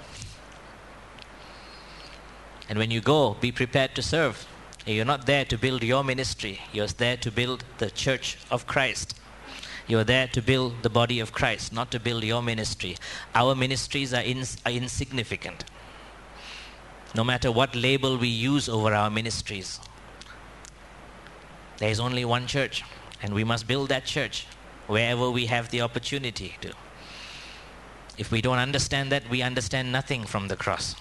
And when you go, be prepared to serve. You're not there to build your ministry. You're there to build the church of Christ. You're there to build the body of Christ, not to build your ministry. Our ministries are, ins- are insignificant. No matter what label we use over our ministries, there is only one church, and we must build that church wherever we have the opportunity to. If we don't understand that, we understand nothing from the cross.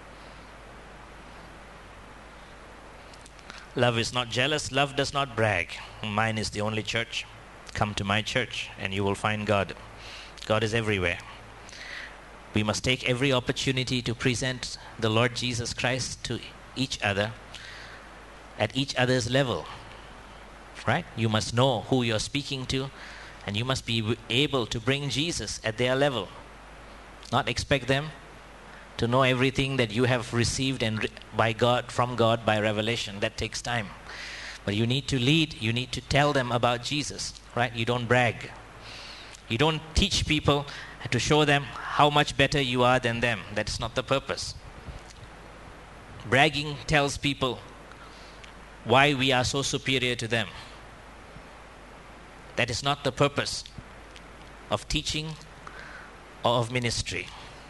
Love is not jealous. Love does not brag. Mine is the only church. Come to my church and you will find God. God is everywhere. We must take every opportunity to present the Lord Jesus Christ to each other at each other's level. Right? You must know who you're speaking to, and you must be able to bring Jesus at their level. Not expect them to know everything that you have received and re- by God, from God by revelation. That takes time. But you need to lead, you need to tell them about Jesus. Right? You don't brag. You don't teach people to show them how much better you are than them. That's not the purpose. Bragging tells people why we are so superior to them. That is not the purpose of teaching or of ministry.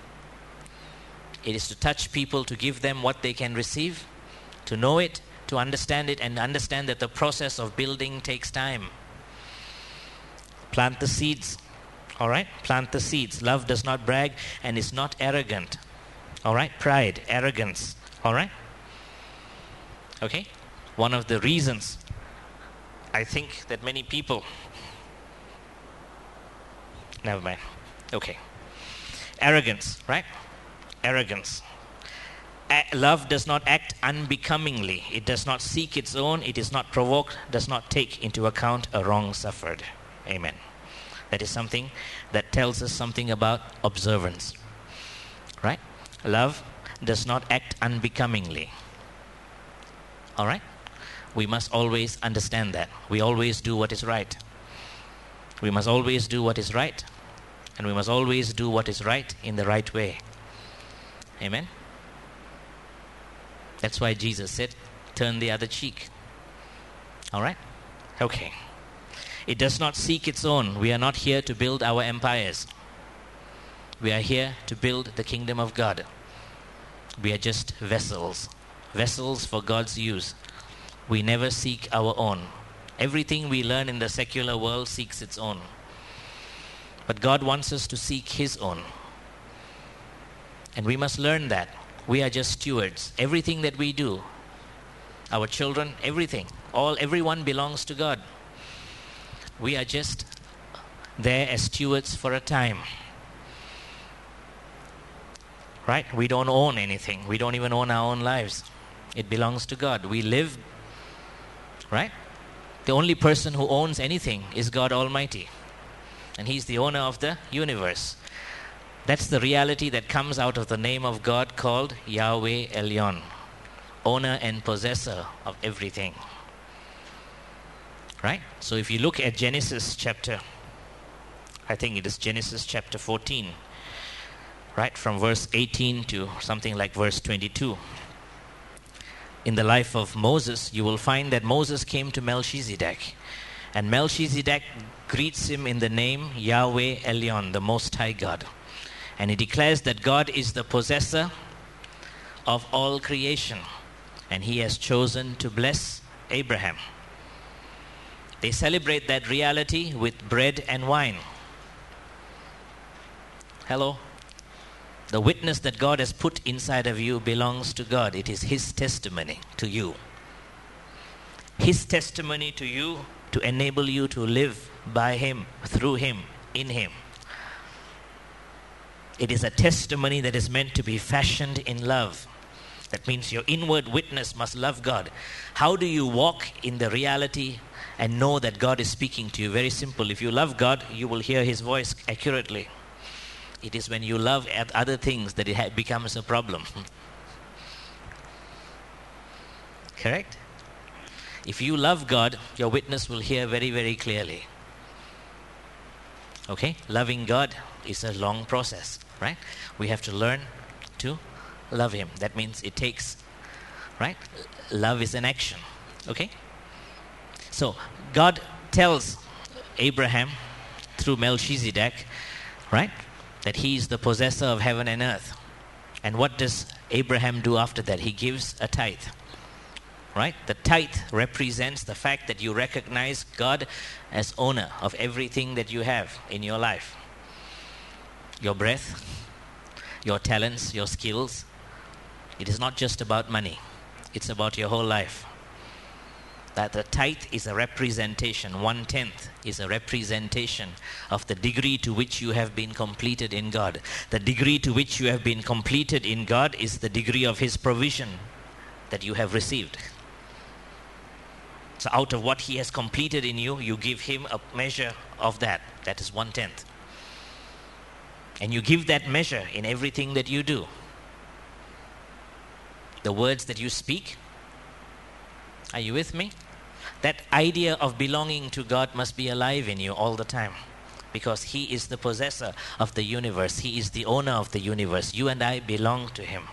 It is to touch people, to give them what they can receive, to know it, to understand it, and understand that the process of building takes time. Plant the seeds. All right? Plant the seeds. Love does not brag and is not arrogant. All right? Pride, arrogance. All right? Okay? One of the reasons I think that many people... Never mind. Okay. Arrogance, right? Arrogance. A- love does not act unbecomingly. It does not seek its own. It is not provoked. Does not take into account a wrong suffered. Amen. That is something that tells us something about observance. Right? Love does not act unbecomingly. All right? We must always understand that. We always do what is right. We must always do what is right. And we must always do what is right in the right way. Amen? That's why Jesus said, turn the other cheek. All right? Okay. It does not seek its own. We are not here to build our empires. We are here to build the kingdom of God. We are just vessels. Vessels for God's use. We never seek our own. Everything we learn in the secular world seeks its own. But God wants us to seek His own. And we must learn that. We are just stewards. Everything that we do, our children, everything, all, everyone belongs to God. We are just there as stewards for a time. Right? We don't own anything. We don't even own our own lives. It belongs to God. We live Right? The only person who owns anything is God Almighty. And He's the owner of the universe. That's the reality that comes out of the name of God called Yahweh Elyon, owner and possessor of everything. Right? So if you look at Genesis chapter, I think it is Genesis chapter fourteen, right, from verse eighteen to something like verse twenty-two. In the life of Moses, you will find that Moses came to Melchizedek, and Melchizedek greets him in the name Yahweh Elyon, the Most High God. And he declares that God is the possessor of all creation, and He has chosen to bless Abraham. They celebrate that reality with bread and wine. Hello? The witness that God has put inside of you belongs to God. It is His testimony to you. His testimony to you to enable you to live by Him, through Him, in Him. It is a testimony that is meant to be fashioned in love. That means your inward witness must love God. How do you walk in the reality and know that God is speaking to you? Very simple. If you love God, you will hear His voice accurately. It is when you love at other things that it ha- becomes a problem. Correct? If you love God, your witness will hear very, very clearly. Okay? Loving God is a long process, right? We have to learn to love Him. That means it takes, right? Love is an action. Okay? So, God tells Abraham through Melchizedek, right, that he is the possessor of heaven and earth. And what does Abraham do after that? He gives a tithe. Right? The tithe represents the fact that you recognize God as owner of everything that you have in your life. Your breath, your talents, your skills. It is not just about money. It's about your whole life. That the tithe is a representation, one-tenth is a representation of the degree to which you have been completed in God. The degree to which you have been completed in God is the degree of His provision that you have received. So out of what He has completed in you, you give Him a measure of that. That is one-tenth. And you give that measure in everything that you do. The words that you speak. Are you with me? That idea of belonging to God must be alive in you all the time. Because He is the possessor of the universe. He is the owner of the universe. You and I belong to Him.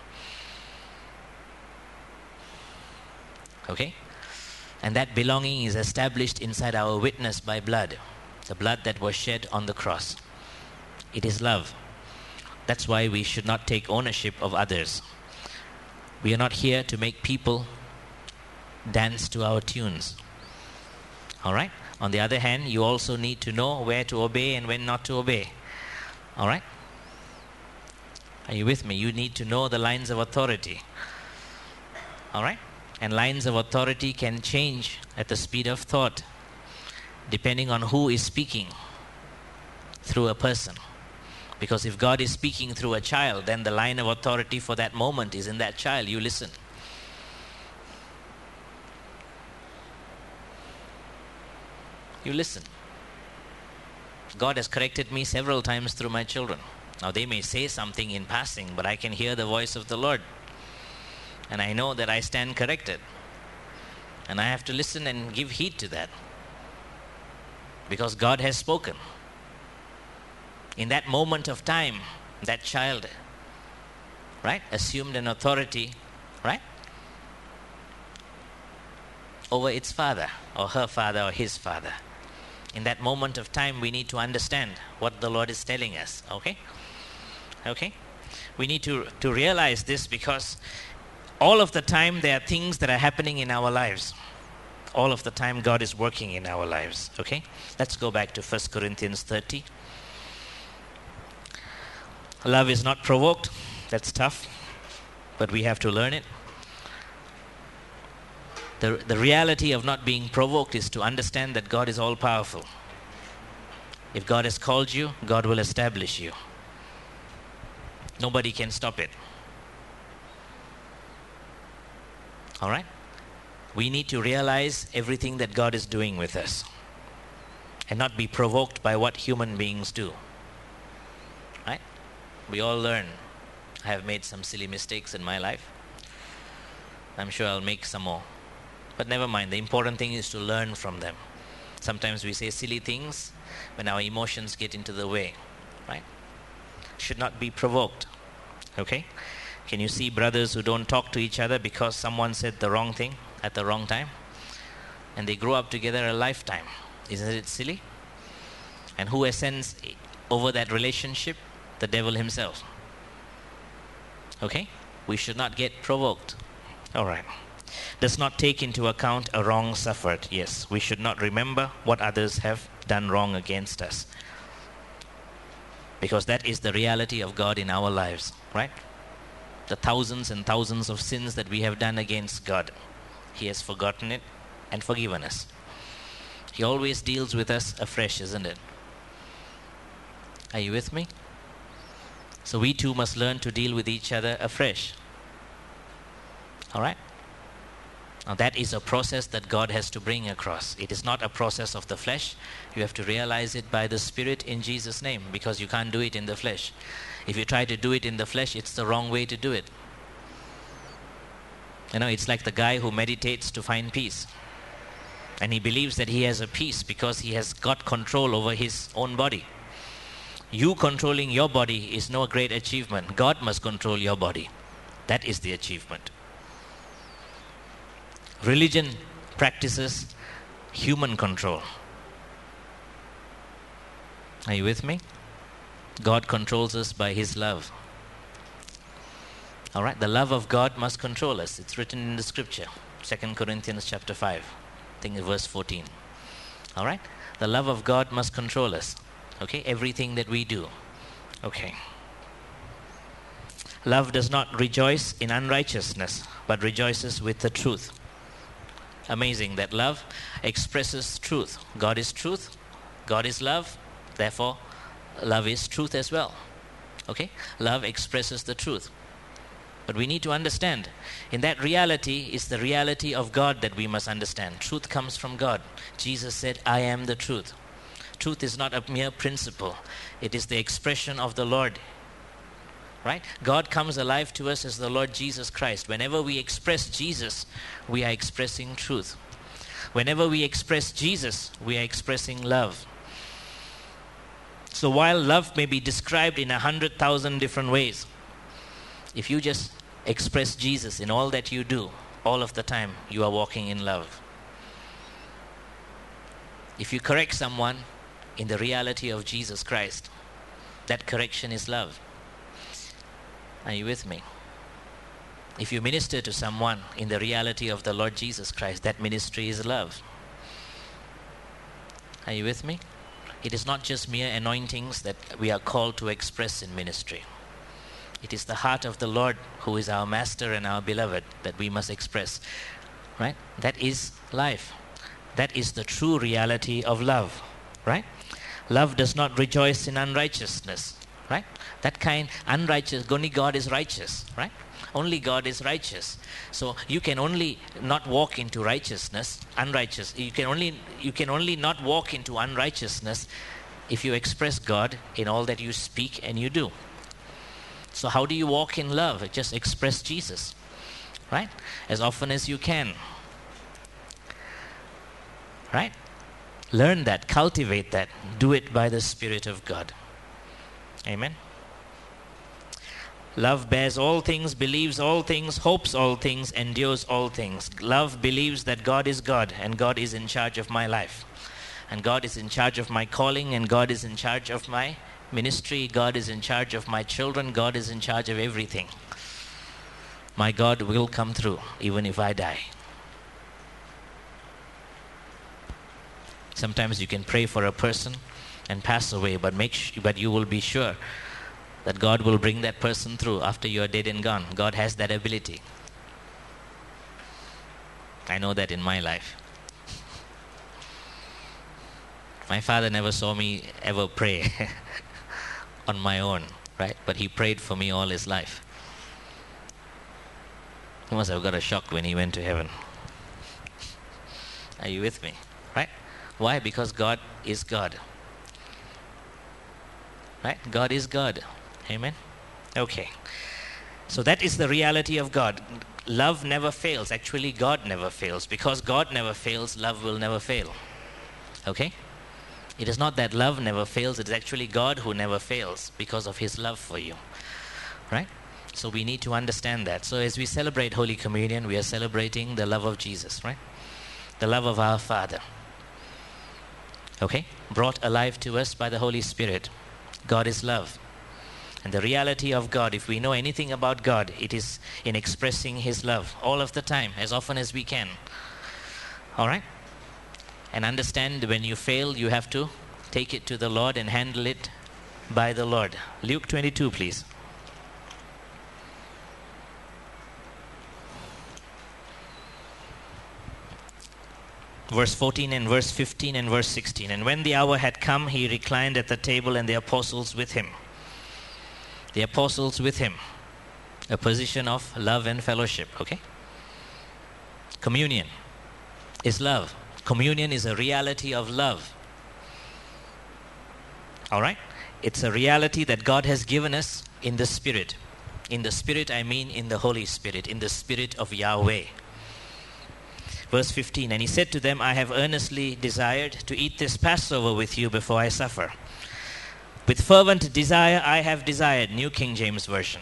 Okay? And that belonging is established inside our witness by blood. The blood that was shed on the cross. It is love. That's why we should not take ownership of others. We are not here to make people dance to our tunes. Alright? On the other hand, you also need to know where to obey and when not to obey. Alright? Are you with me? You need to know the lines of authority. Alright? And lines of authority can change at the speed of thought, depending on who is speaking through a person. Because if God is speaking through a child, then the line of authority for that moment is in that child. You listen. You listen. God has corrected me several times through my children. Now they may say something in passing, but I can hear the voice of the Lord. And I know that I stand corrected. And I have to listen and give heed to that. Because God has spoken. In that moment of time, that child, right, assumed an authority, right, over its father, or her father, or his father. In that moment of time, we need to understand what the Lord is telling us, okay? Okay? We need to, to realize this because all of the time there are things that are happening in our lives. All of the time God is working in our lives, okay? Let's go back to First Corinthians thirty. Love is not provoked. That's tough, but we have to learn it. The, the reality of not being provoked is to understand that God is all-powerful. If God has called you, God will establish you. Nobody can stop it. All right? We need to realize everything that God is doing with us and not be provoked by what human beings do. Right? We all learn. I have made some silly mistakes in my life. I'm sure I'll make some more. But never mind. The important thing is to learn from them. Sometimes we say silly things when our emotions get into the way. Right? Should not be provoked. Okay? Can you see brothers who don't talk to each other because someone said the wrong thing at the wrong time? And they grow up together a lifetime. Isn't it silly? And who ascends over that relationship? The devil himself. Okay? We should not get provoked. All right. Does not take into account a wrong suffered. Yes, we should not remember what others have done wrong against us. Because that is the reality of God in our lives, right? The thousands and thousands of sins that we have done against God. He has forgotten it and forgiven us. He always deals with us afresh, isn't it? Are you with me? So we too must learn to deal with each other afresh. All right? Now that is a process that God has to bring across. It is not a process of the flesh. You have to realize it by the Spirit in Jesus' name, because you can't do it in the flesh. If you try to do it in the flesh, it's the wrong way to do it. You know, it's like the guy who meditates to find peace. And he believes that he has a peace because he has got control over his own body. You controlling your body is no great achievement. God must control your body. That is the achievement. Religion practices human control. Are you with me? God controls us by His love. All right, the love of God must control us. It's written in the scripture, Second Corinthians chapter five, I think verse fourteen. All right, the love of God must control us. Okay, everything that we do. Okay. Love does not rejoice in unrighteousness, but rejoices with the truth. Amazing that love expresses truth. God is truth. God is love. Therefore, love is truth as well. Okay? Love expresses the truth. But we need to understand, in that reality is the reality of God that we must understand. Truth comes from God. Jesus said, I am the truth. Truth is not a mere principle. It is the expression of the Lord. Right? God comes alive to us as the Lord Jesus Christ. Whenever we express Jesus, we are expressing truth. Whenever we express Jesus, we are expressing love. So while love may be described in a hundred thousand different ways, if you just express Jesus in all that you do, all of the time, you are walking in love. If you correct someone in the reality of Jesus Christ, that correction is love. Are you with me? If you minister to someone in the reality of the Lord Jesus Christ, that ministry is love. Are you with me? It is not just mere anointings that we are called to express in ministry. It is the heart of the Lord, who is our master and our beloved, that we must express. Right? That is life. That is the true reality of love. Right? Love does not rejoice in unrighteousness. Right? That kind, unrighteous, only God is righteous. Right? Only God is righteous. So you can only not walk into righteousness, unrighteous. You can only you can only not walk into unrighteousness if you express God in all that you speak and you do. So how do you walk in love? Just express Jesus. Right? As often as you can. Right? Learn that, cultivate that, do it by the Spirit of God. Amen. Love bears all things, believes all things, hopes all things, endures all things. Love believes that God is God and God is in charge of my life. And God is in charge of my calling, and God is in charge of my ministry. God is in charge of my children. God is in charge of everything. My God will come through even if I die. Sometimes you can pray for a person and pass away, but make sh- but you will be sure that God will bring that person through after you are dead and gone. God has that ability. I know that in my life. My father never saw me ever pray on my own, right? But he prayed for me all his life. He must have got a shock when he went to heaven. Are you with me? Right? Why? Because God is God. Right? God is God. Amen? Okay. So that is the reality of God. Love never fails. Actually, God never fails. Because God never fails, love will never fail. Okay? It is not that love never fails. It is actually God who never fails because of His love for you. Right? So we need to understand that. So as we celebrate Holy Communion, we are celebrating the love of Jesus, right? The love of our Father. Okay? Brought alive to us by the Holy Spirit. God is love. And the reality of God, if we know anything about God, it is in expressing His love all of the time, as often as we can. All right? And understand, when you fail, you have to take it to the Lord and handle it by the Lord. Luke twenty-two, please. Verse fourteen and verse fifteen and verse sixteen. And when the hour had come, He reclined at the table and the apostles with Him. The apostles with Him. A position of love and fellowship, okay? Communion is love. Communion is a reality of love. All right? It's a reality that God has given us in the Spirit. In the Spirit, I mean in the Holy Spirit, in the Spirit of Yahweh. Verse fifteen, and He said to them, I have earnestly desired to eat this Passover with you before I suffer. With fervent desire I have desired. New King James Version.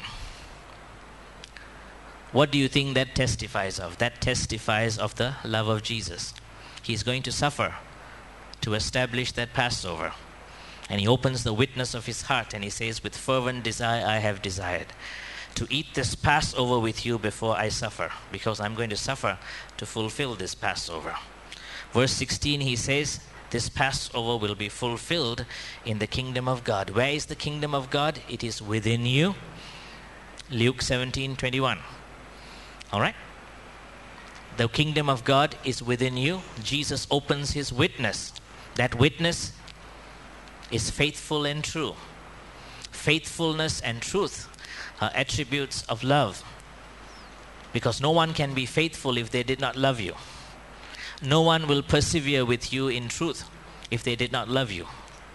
What do you think that testifies of? That testifies of the love of Jesus. He's going to suffer to establish that Passover. And He opens the witness of His heart and He says, with fervent desire I have desired to eat this Passover with you before I suffer, because I'm going to suffer to fulfill this Passover. Verse sixteen, He says, this Passover will be fulfilled in the kingdom of God. Where is the kingdom of God? It is within you. Luke seventeen twenty-one. All right? The kingdom of God is within you. Jesus opens His witness. That witness is faithful and true. Faithfulness and truth are attributes of love. Because no one can be faithful if they did not love you. No one will persevere with you in truth if they did not love you.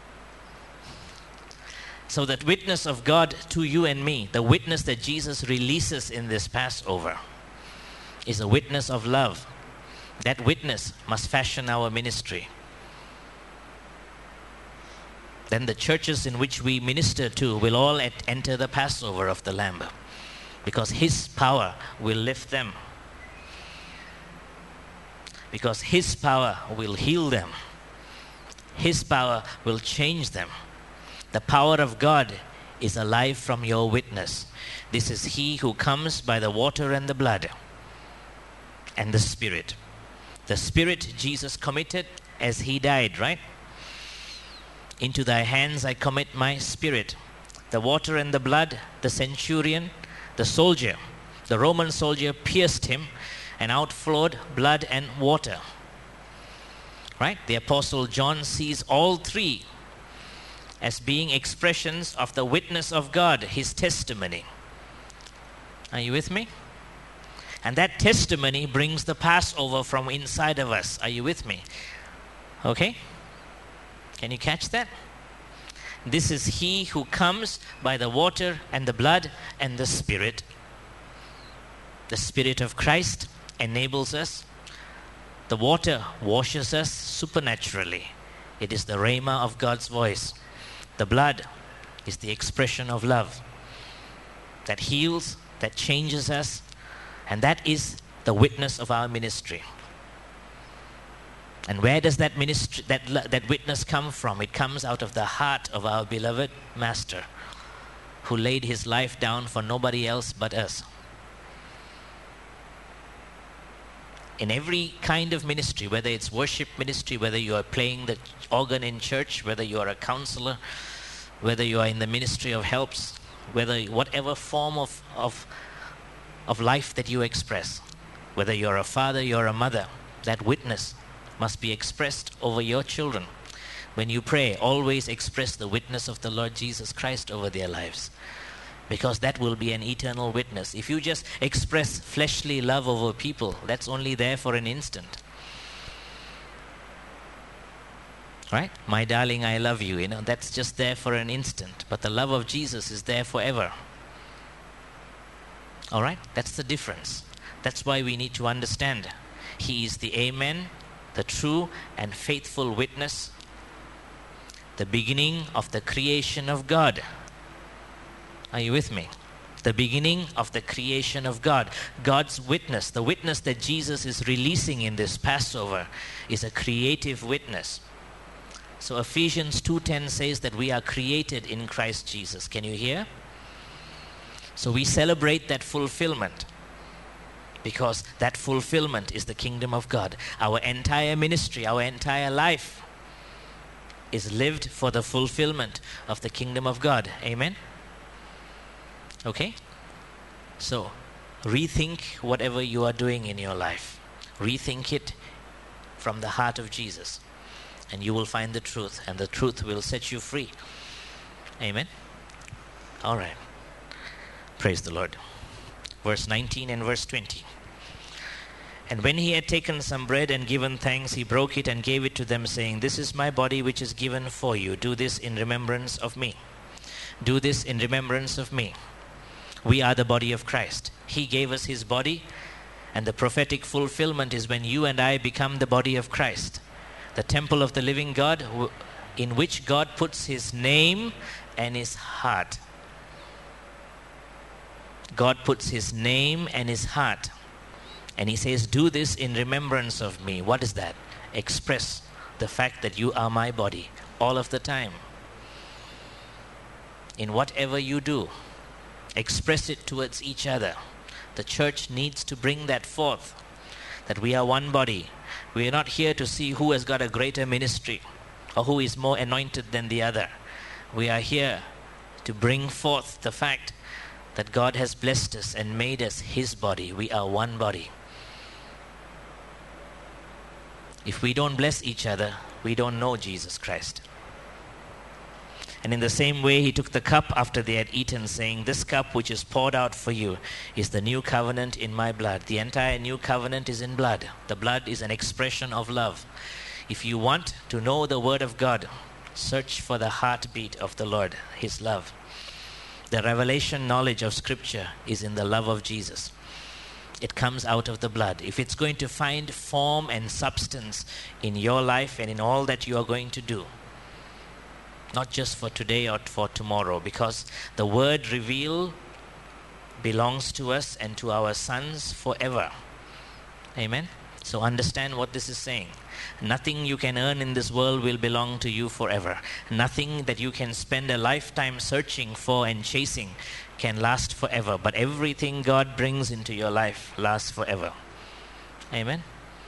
So that witness of God to you and me, the witness that Jesus releases in this Passover, is a witness of love. That witness must fashion our ministry. Then the churches in which we minister to will all at- enter the Passover of the Lamb, because His power will lift them. Because His power will heal them. His power will change them. The power of God is alive from your witness. This is He who comes by the water and the blood and the Spirit. The Spirit Jesus committed as He died, right? Into thy hands I commit my spirit. The water and the blood, the centurion, the soldier, the Roman soldier pierced Him, and out flowed blood and water. Right? The Apostle John sees all three as being expressions of the witness of God, His testimony. Are you with me? And that testimony brings the Passover from inside of us. Are you with me? Okay? Can you catch that? This is He who comes by the water and the blood and the Spirit. The Spirit of Christ enables us. The water washes us supernaturally. It is the rhema of God's voice. The blood is the expression of love that heals, that changes us, and that is the witness of our ministry. And where does that ministry, that, that witness come from? It comes out of the heart of our beloved Master, who laid His life down for nobody else but us. In every kind of ministry, whether it's worship ministry, whether you are playing the organ in church, whether you are a counselor, whether you are in the ministry of helps, whether whatever form of, of, of life that you express, whether you're a father, you're a mother, that witness must be expressed over your children. When you pray, always express the witness of the Lord Jesus Christ over their lives, because that will be an eternal witness. If you just express fleshly love over people, that's only there for an instant. Right? My darling, I love you. You know, that's just there for an instant. But the love of Jesus is there forever. All right? That's the difference. That's why we need to understand. He is the Amen, the true and faithful witness, the beginning of the creation of God. Are you with me? The beginning of the creation of God. God's witness, the witness that Jesus is releasing in this Passover, is a creative witness. So Ephesians two ten says that we are created in Christ Jesus. Can you hear? So we celebrate that fulfillment, because that fulfillment is the kingdom of God. Our entire ministry, our entire life is lived for the fulfillment of the kingdom of God. Amen? Okay? So, rethink whatever you are doing in your life. Rethink it from the heart of Jesus. And you will find the truth, and the truth will set you free. Amen? All right. Praise the Lord. Verse nineteen and verse twenty. And when he had taken some bread and given thanks, he broke it and gave it to them, saying, "This is my body which is given for you. Do this in remembrance of me. Do this in remembrance of me." We are the body of Christ. He gave us his body, and the prophetic fulfillment is when you and I become the body of Christ, the temple of the living God, in which God puts his name and his heart. God puts his name and his heart. And he says, "Do this in remembrance of me." What is that? Express the fact that you are my body all of the time. In whatever you do, express it towards each other. The church needs to bring that forth, that we are one body. We are not here to see who has got a greater ministry or who is more anointed than the other. We are here to bring forth the fact that God has blessed us and made us his body. We are one body. If we don't bless each other, we don't know Jesus Christ. And in the same way, he took the cup after they had eaten, saying, "This cup which is poured out for you is the new covenant in my blood." The entire new covenant is in blood. The blood is an expression of love. If you want to know the word of God, search for the heartbeat of the Lord, his love. The revelation knowledge of Scripture is in the love of Jesus. It comes out of the blood. If it's going to find form and substance in your life and in all that you are going to do, not just for today or for tomorrow, because the word revealed belongs to us and to our sons forever. Amen? So understand what this is saying. Nothing you can earn in this world will belong to you forever. Nothing that you can spend a lifetime searching for and chasing can last forever. But everything God brings into your life lasts forever. Amen?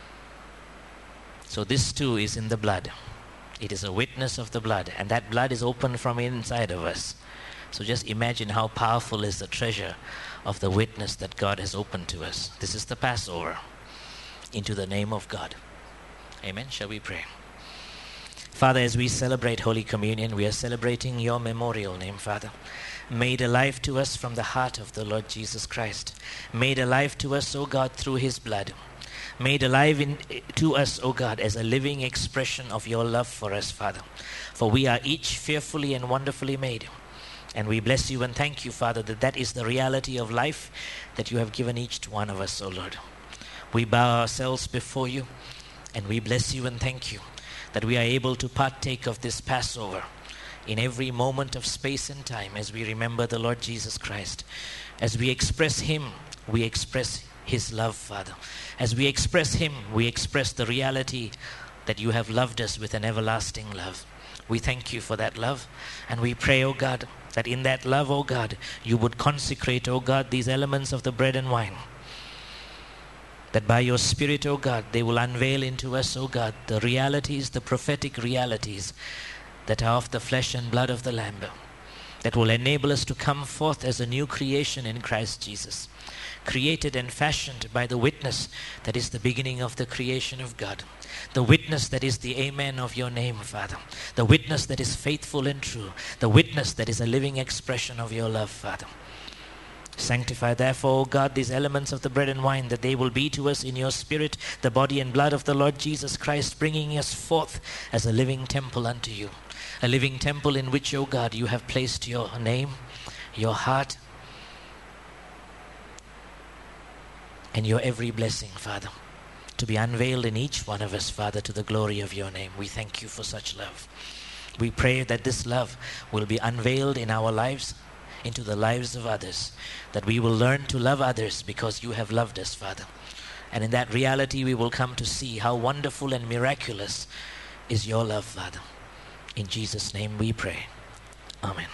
So this too is in the blood. It is a witness of the blood, and that blood is open from inside of us. So just imagine how powerful is the treasure of the witness that God has opened to us. This is the Passover into the name of God. Amen. Shall we pray? Father, as we celebrate Holy Communion, we are celebrating your memorial name, Father. Made alive to us from the heart of the Lord Jesus Christ. Made alive to us, O God, through his blood. Made alive in, to us, O God, as a living expression of your love for us, Father. For we are each fearfully and wonderfully made. And we bless you and thank you, Father, that that is the reality of life that you have given each one of us, O Lord. We bow ourselves before you, and we bless you and thank you that we are able to partake of this Passover in every moment of space and time as we remember the Lord Jesus Christ. As we express him, we express his love, Father. As we express him, we express the reality that you have loved us with an everlasting love. We thank you for that love, and we pray, O God, that in that love, O God, you would consecrate, O God, these elements of the bread and wine. That by your Spirit, O God, they will unveil into us, O God, the realities, the prophetic realities that are of the flesh and blood of the Lamb, that will enable us to come forth as a new creation in Christ Jesus, created and fashioned by the witness that is the beginning of the creation of God, the witness that is the amen of your name, Father, the witness that is faithful and true, the witness that is a living expression of your love, Father. Sanctify therefore, O God, these elements of the bread and wine, that they will be to us in your spirit the body and blood of the Lord Jesus Christ, bringing us forth as a living temple unto you. A living temple in which, O God, you have placed your name, your heart, and your every blessing, Father, to be unveiled in each one of us, Father, to the glory of your name. We thank you for such love. We pray that this love will be unveiled in our lives, into the lives of others, that we will learn to love others because you have loved us, Father. And in that reality we will come to see how wonderful and miraculous is your love, Father. In Jesus' name we pray. Amen.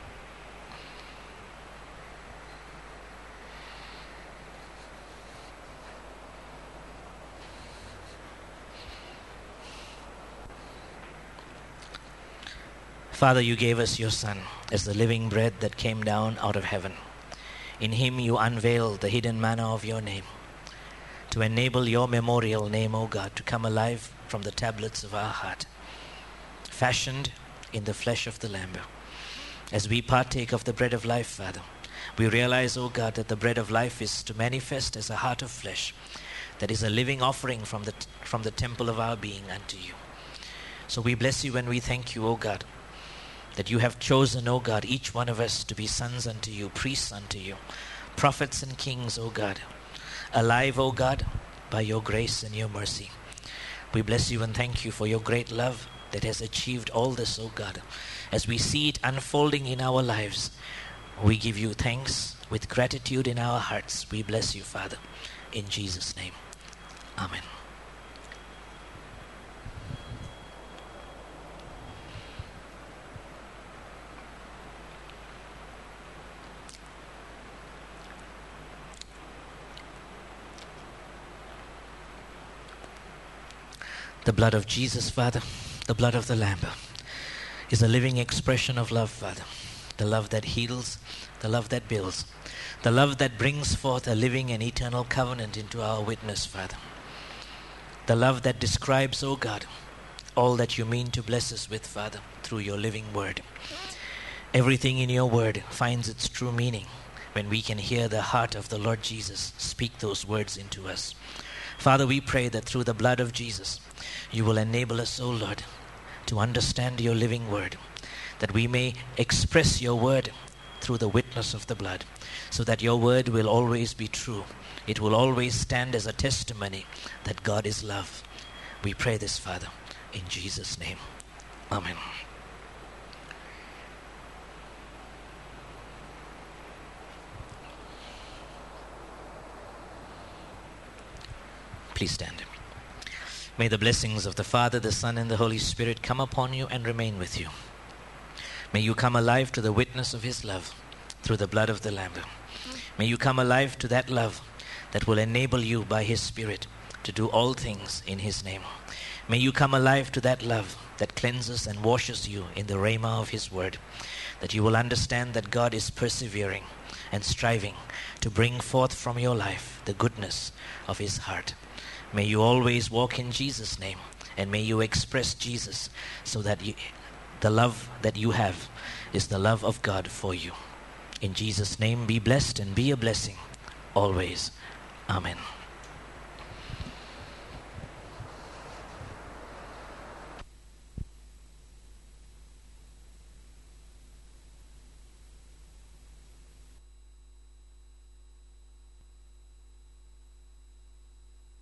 Father, you gave us your Son as the living bread that came down out of heaven. In him you unveiled the hidden manna of your name, to enable your memorial name, O God, to come alive from the tablets of our heart, fashioned in the flesh of the Lamb. As we partake of the bread of life, Father, we realize, O God, that the bread of life is to manifest as a heart of flesh, that is a living offering from the, from the temple of our being unto you. So we bless you and we thank you, O God, that you have chosen, O God, each one of us to be sons unto you, priests unto you, prophets and kings, O God, alive, O God, by your grace and your mercy. We bless you and thank you for your great love that has achieved all this, O God. As we see it unfolding in our lives, we give you thanks with gratitude in our hearts. We bless you, Father, in Jesus' name. Amen. The blood of Jesus, Father, the blood of the Lamb, is a living expression of love, Father. The love that heals, the love that builds, the love that brings forth a living and eternal covenant into our witness, Father. The love that describes, O God, all that you mean to bless us with, Father, through your living word. Everything in your word finds its true meaning when we can hear the heart of the Lord Jesus speak those words into us. Father, we pray that through the blood of Jesus, you will enable us, O Lord, to understand your living word, that we may express your word through the witness of the blood, so that your word will always be true. It will always stand as a testimony that God is love. We pray this, Father, in Jesus' name. Amen. Please stand. May the blessings of the Father, the Son, and the Holy Spirit come upon you and remain with you. May you come alive to the witness of his love through the blood of the Lamb. May you come alive to that love that will enable you by his Spirit to do all things in his name. May you come alive to that love that cleanses and washes you in the rhema of his word, that you will understand that God is persevering and striving to bring forth from your life the goodness of his heart. May you always walk in Jesus' name, and may you express Jesus so that you, the love that you have is the love of God for you. In Jesus' name, be blessed and be a blessing always. Amen.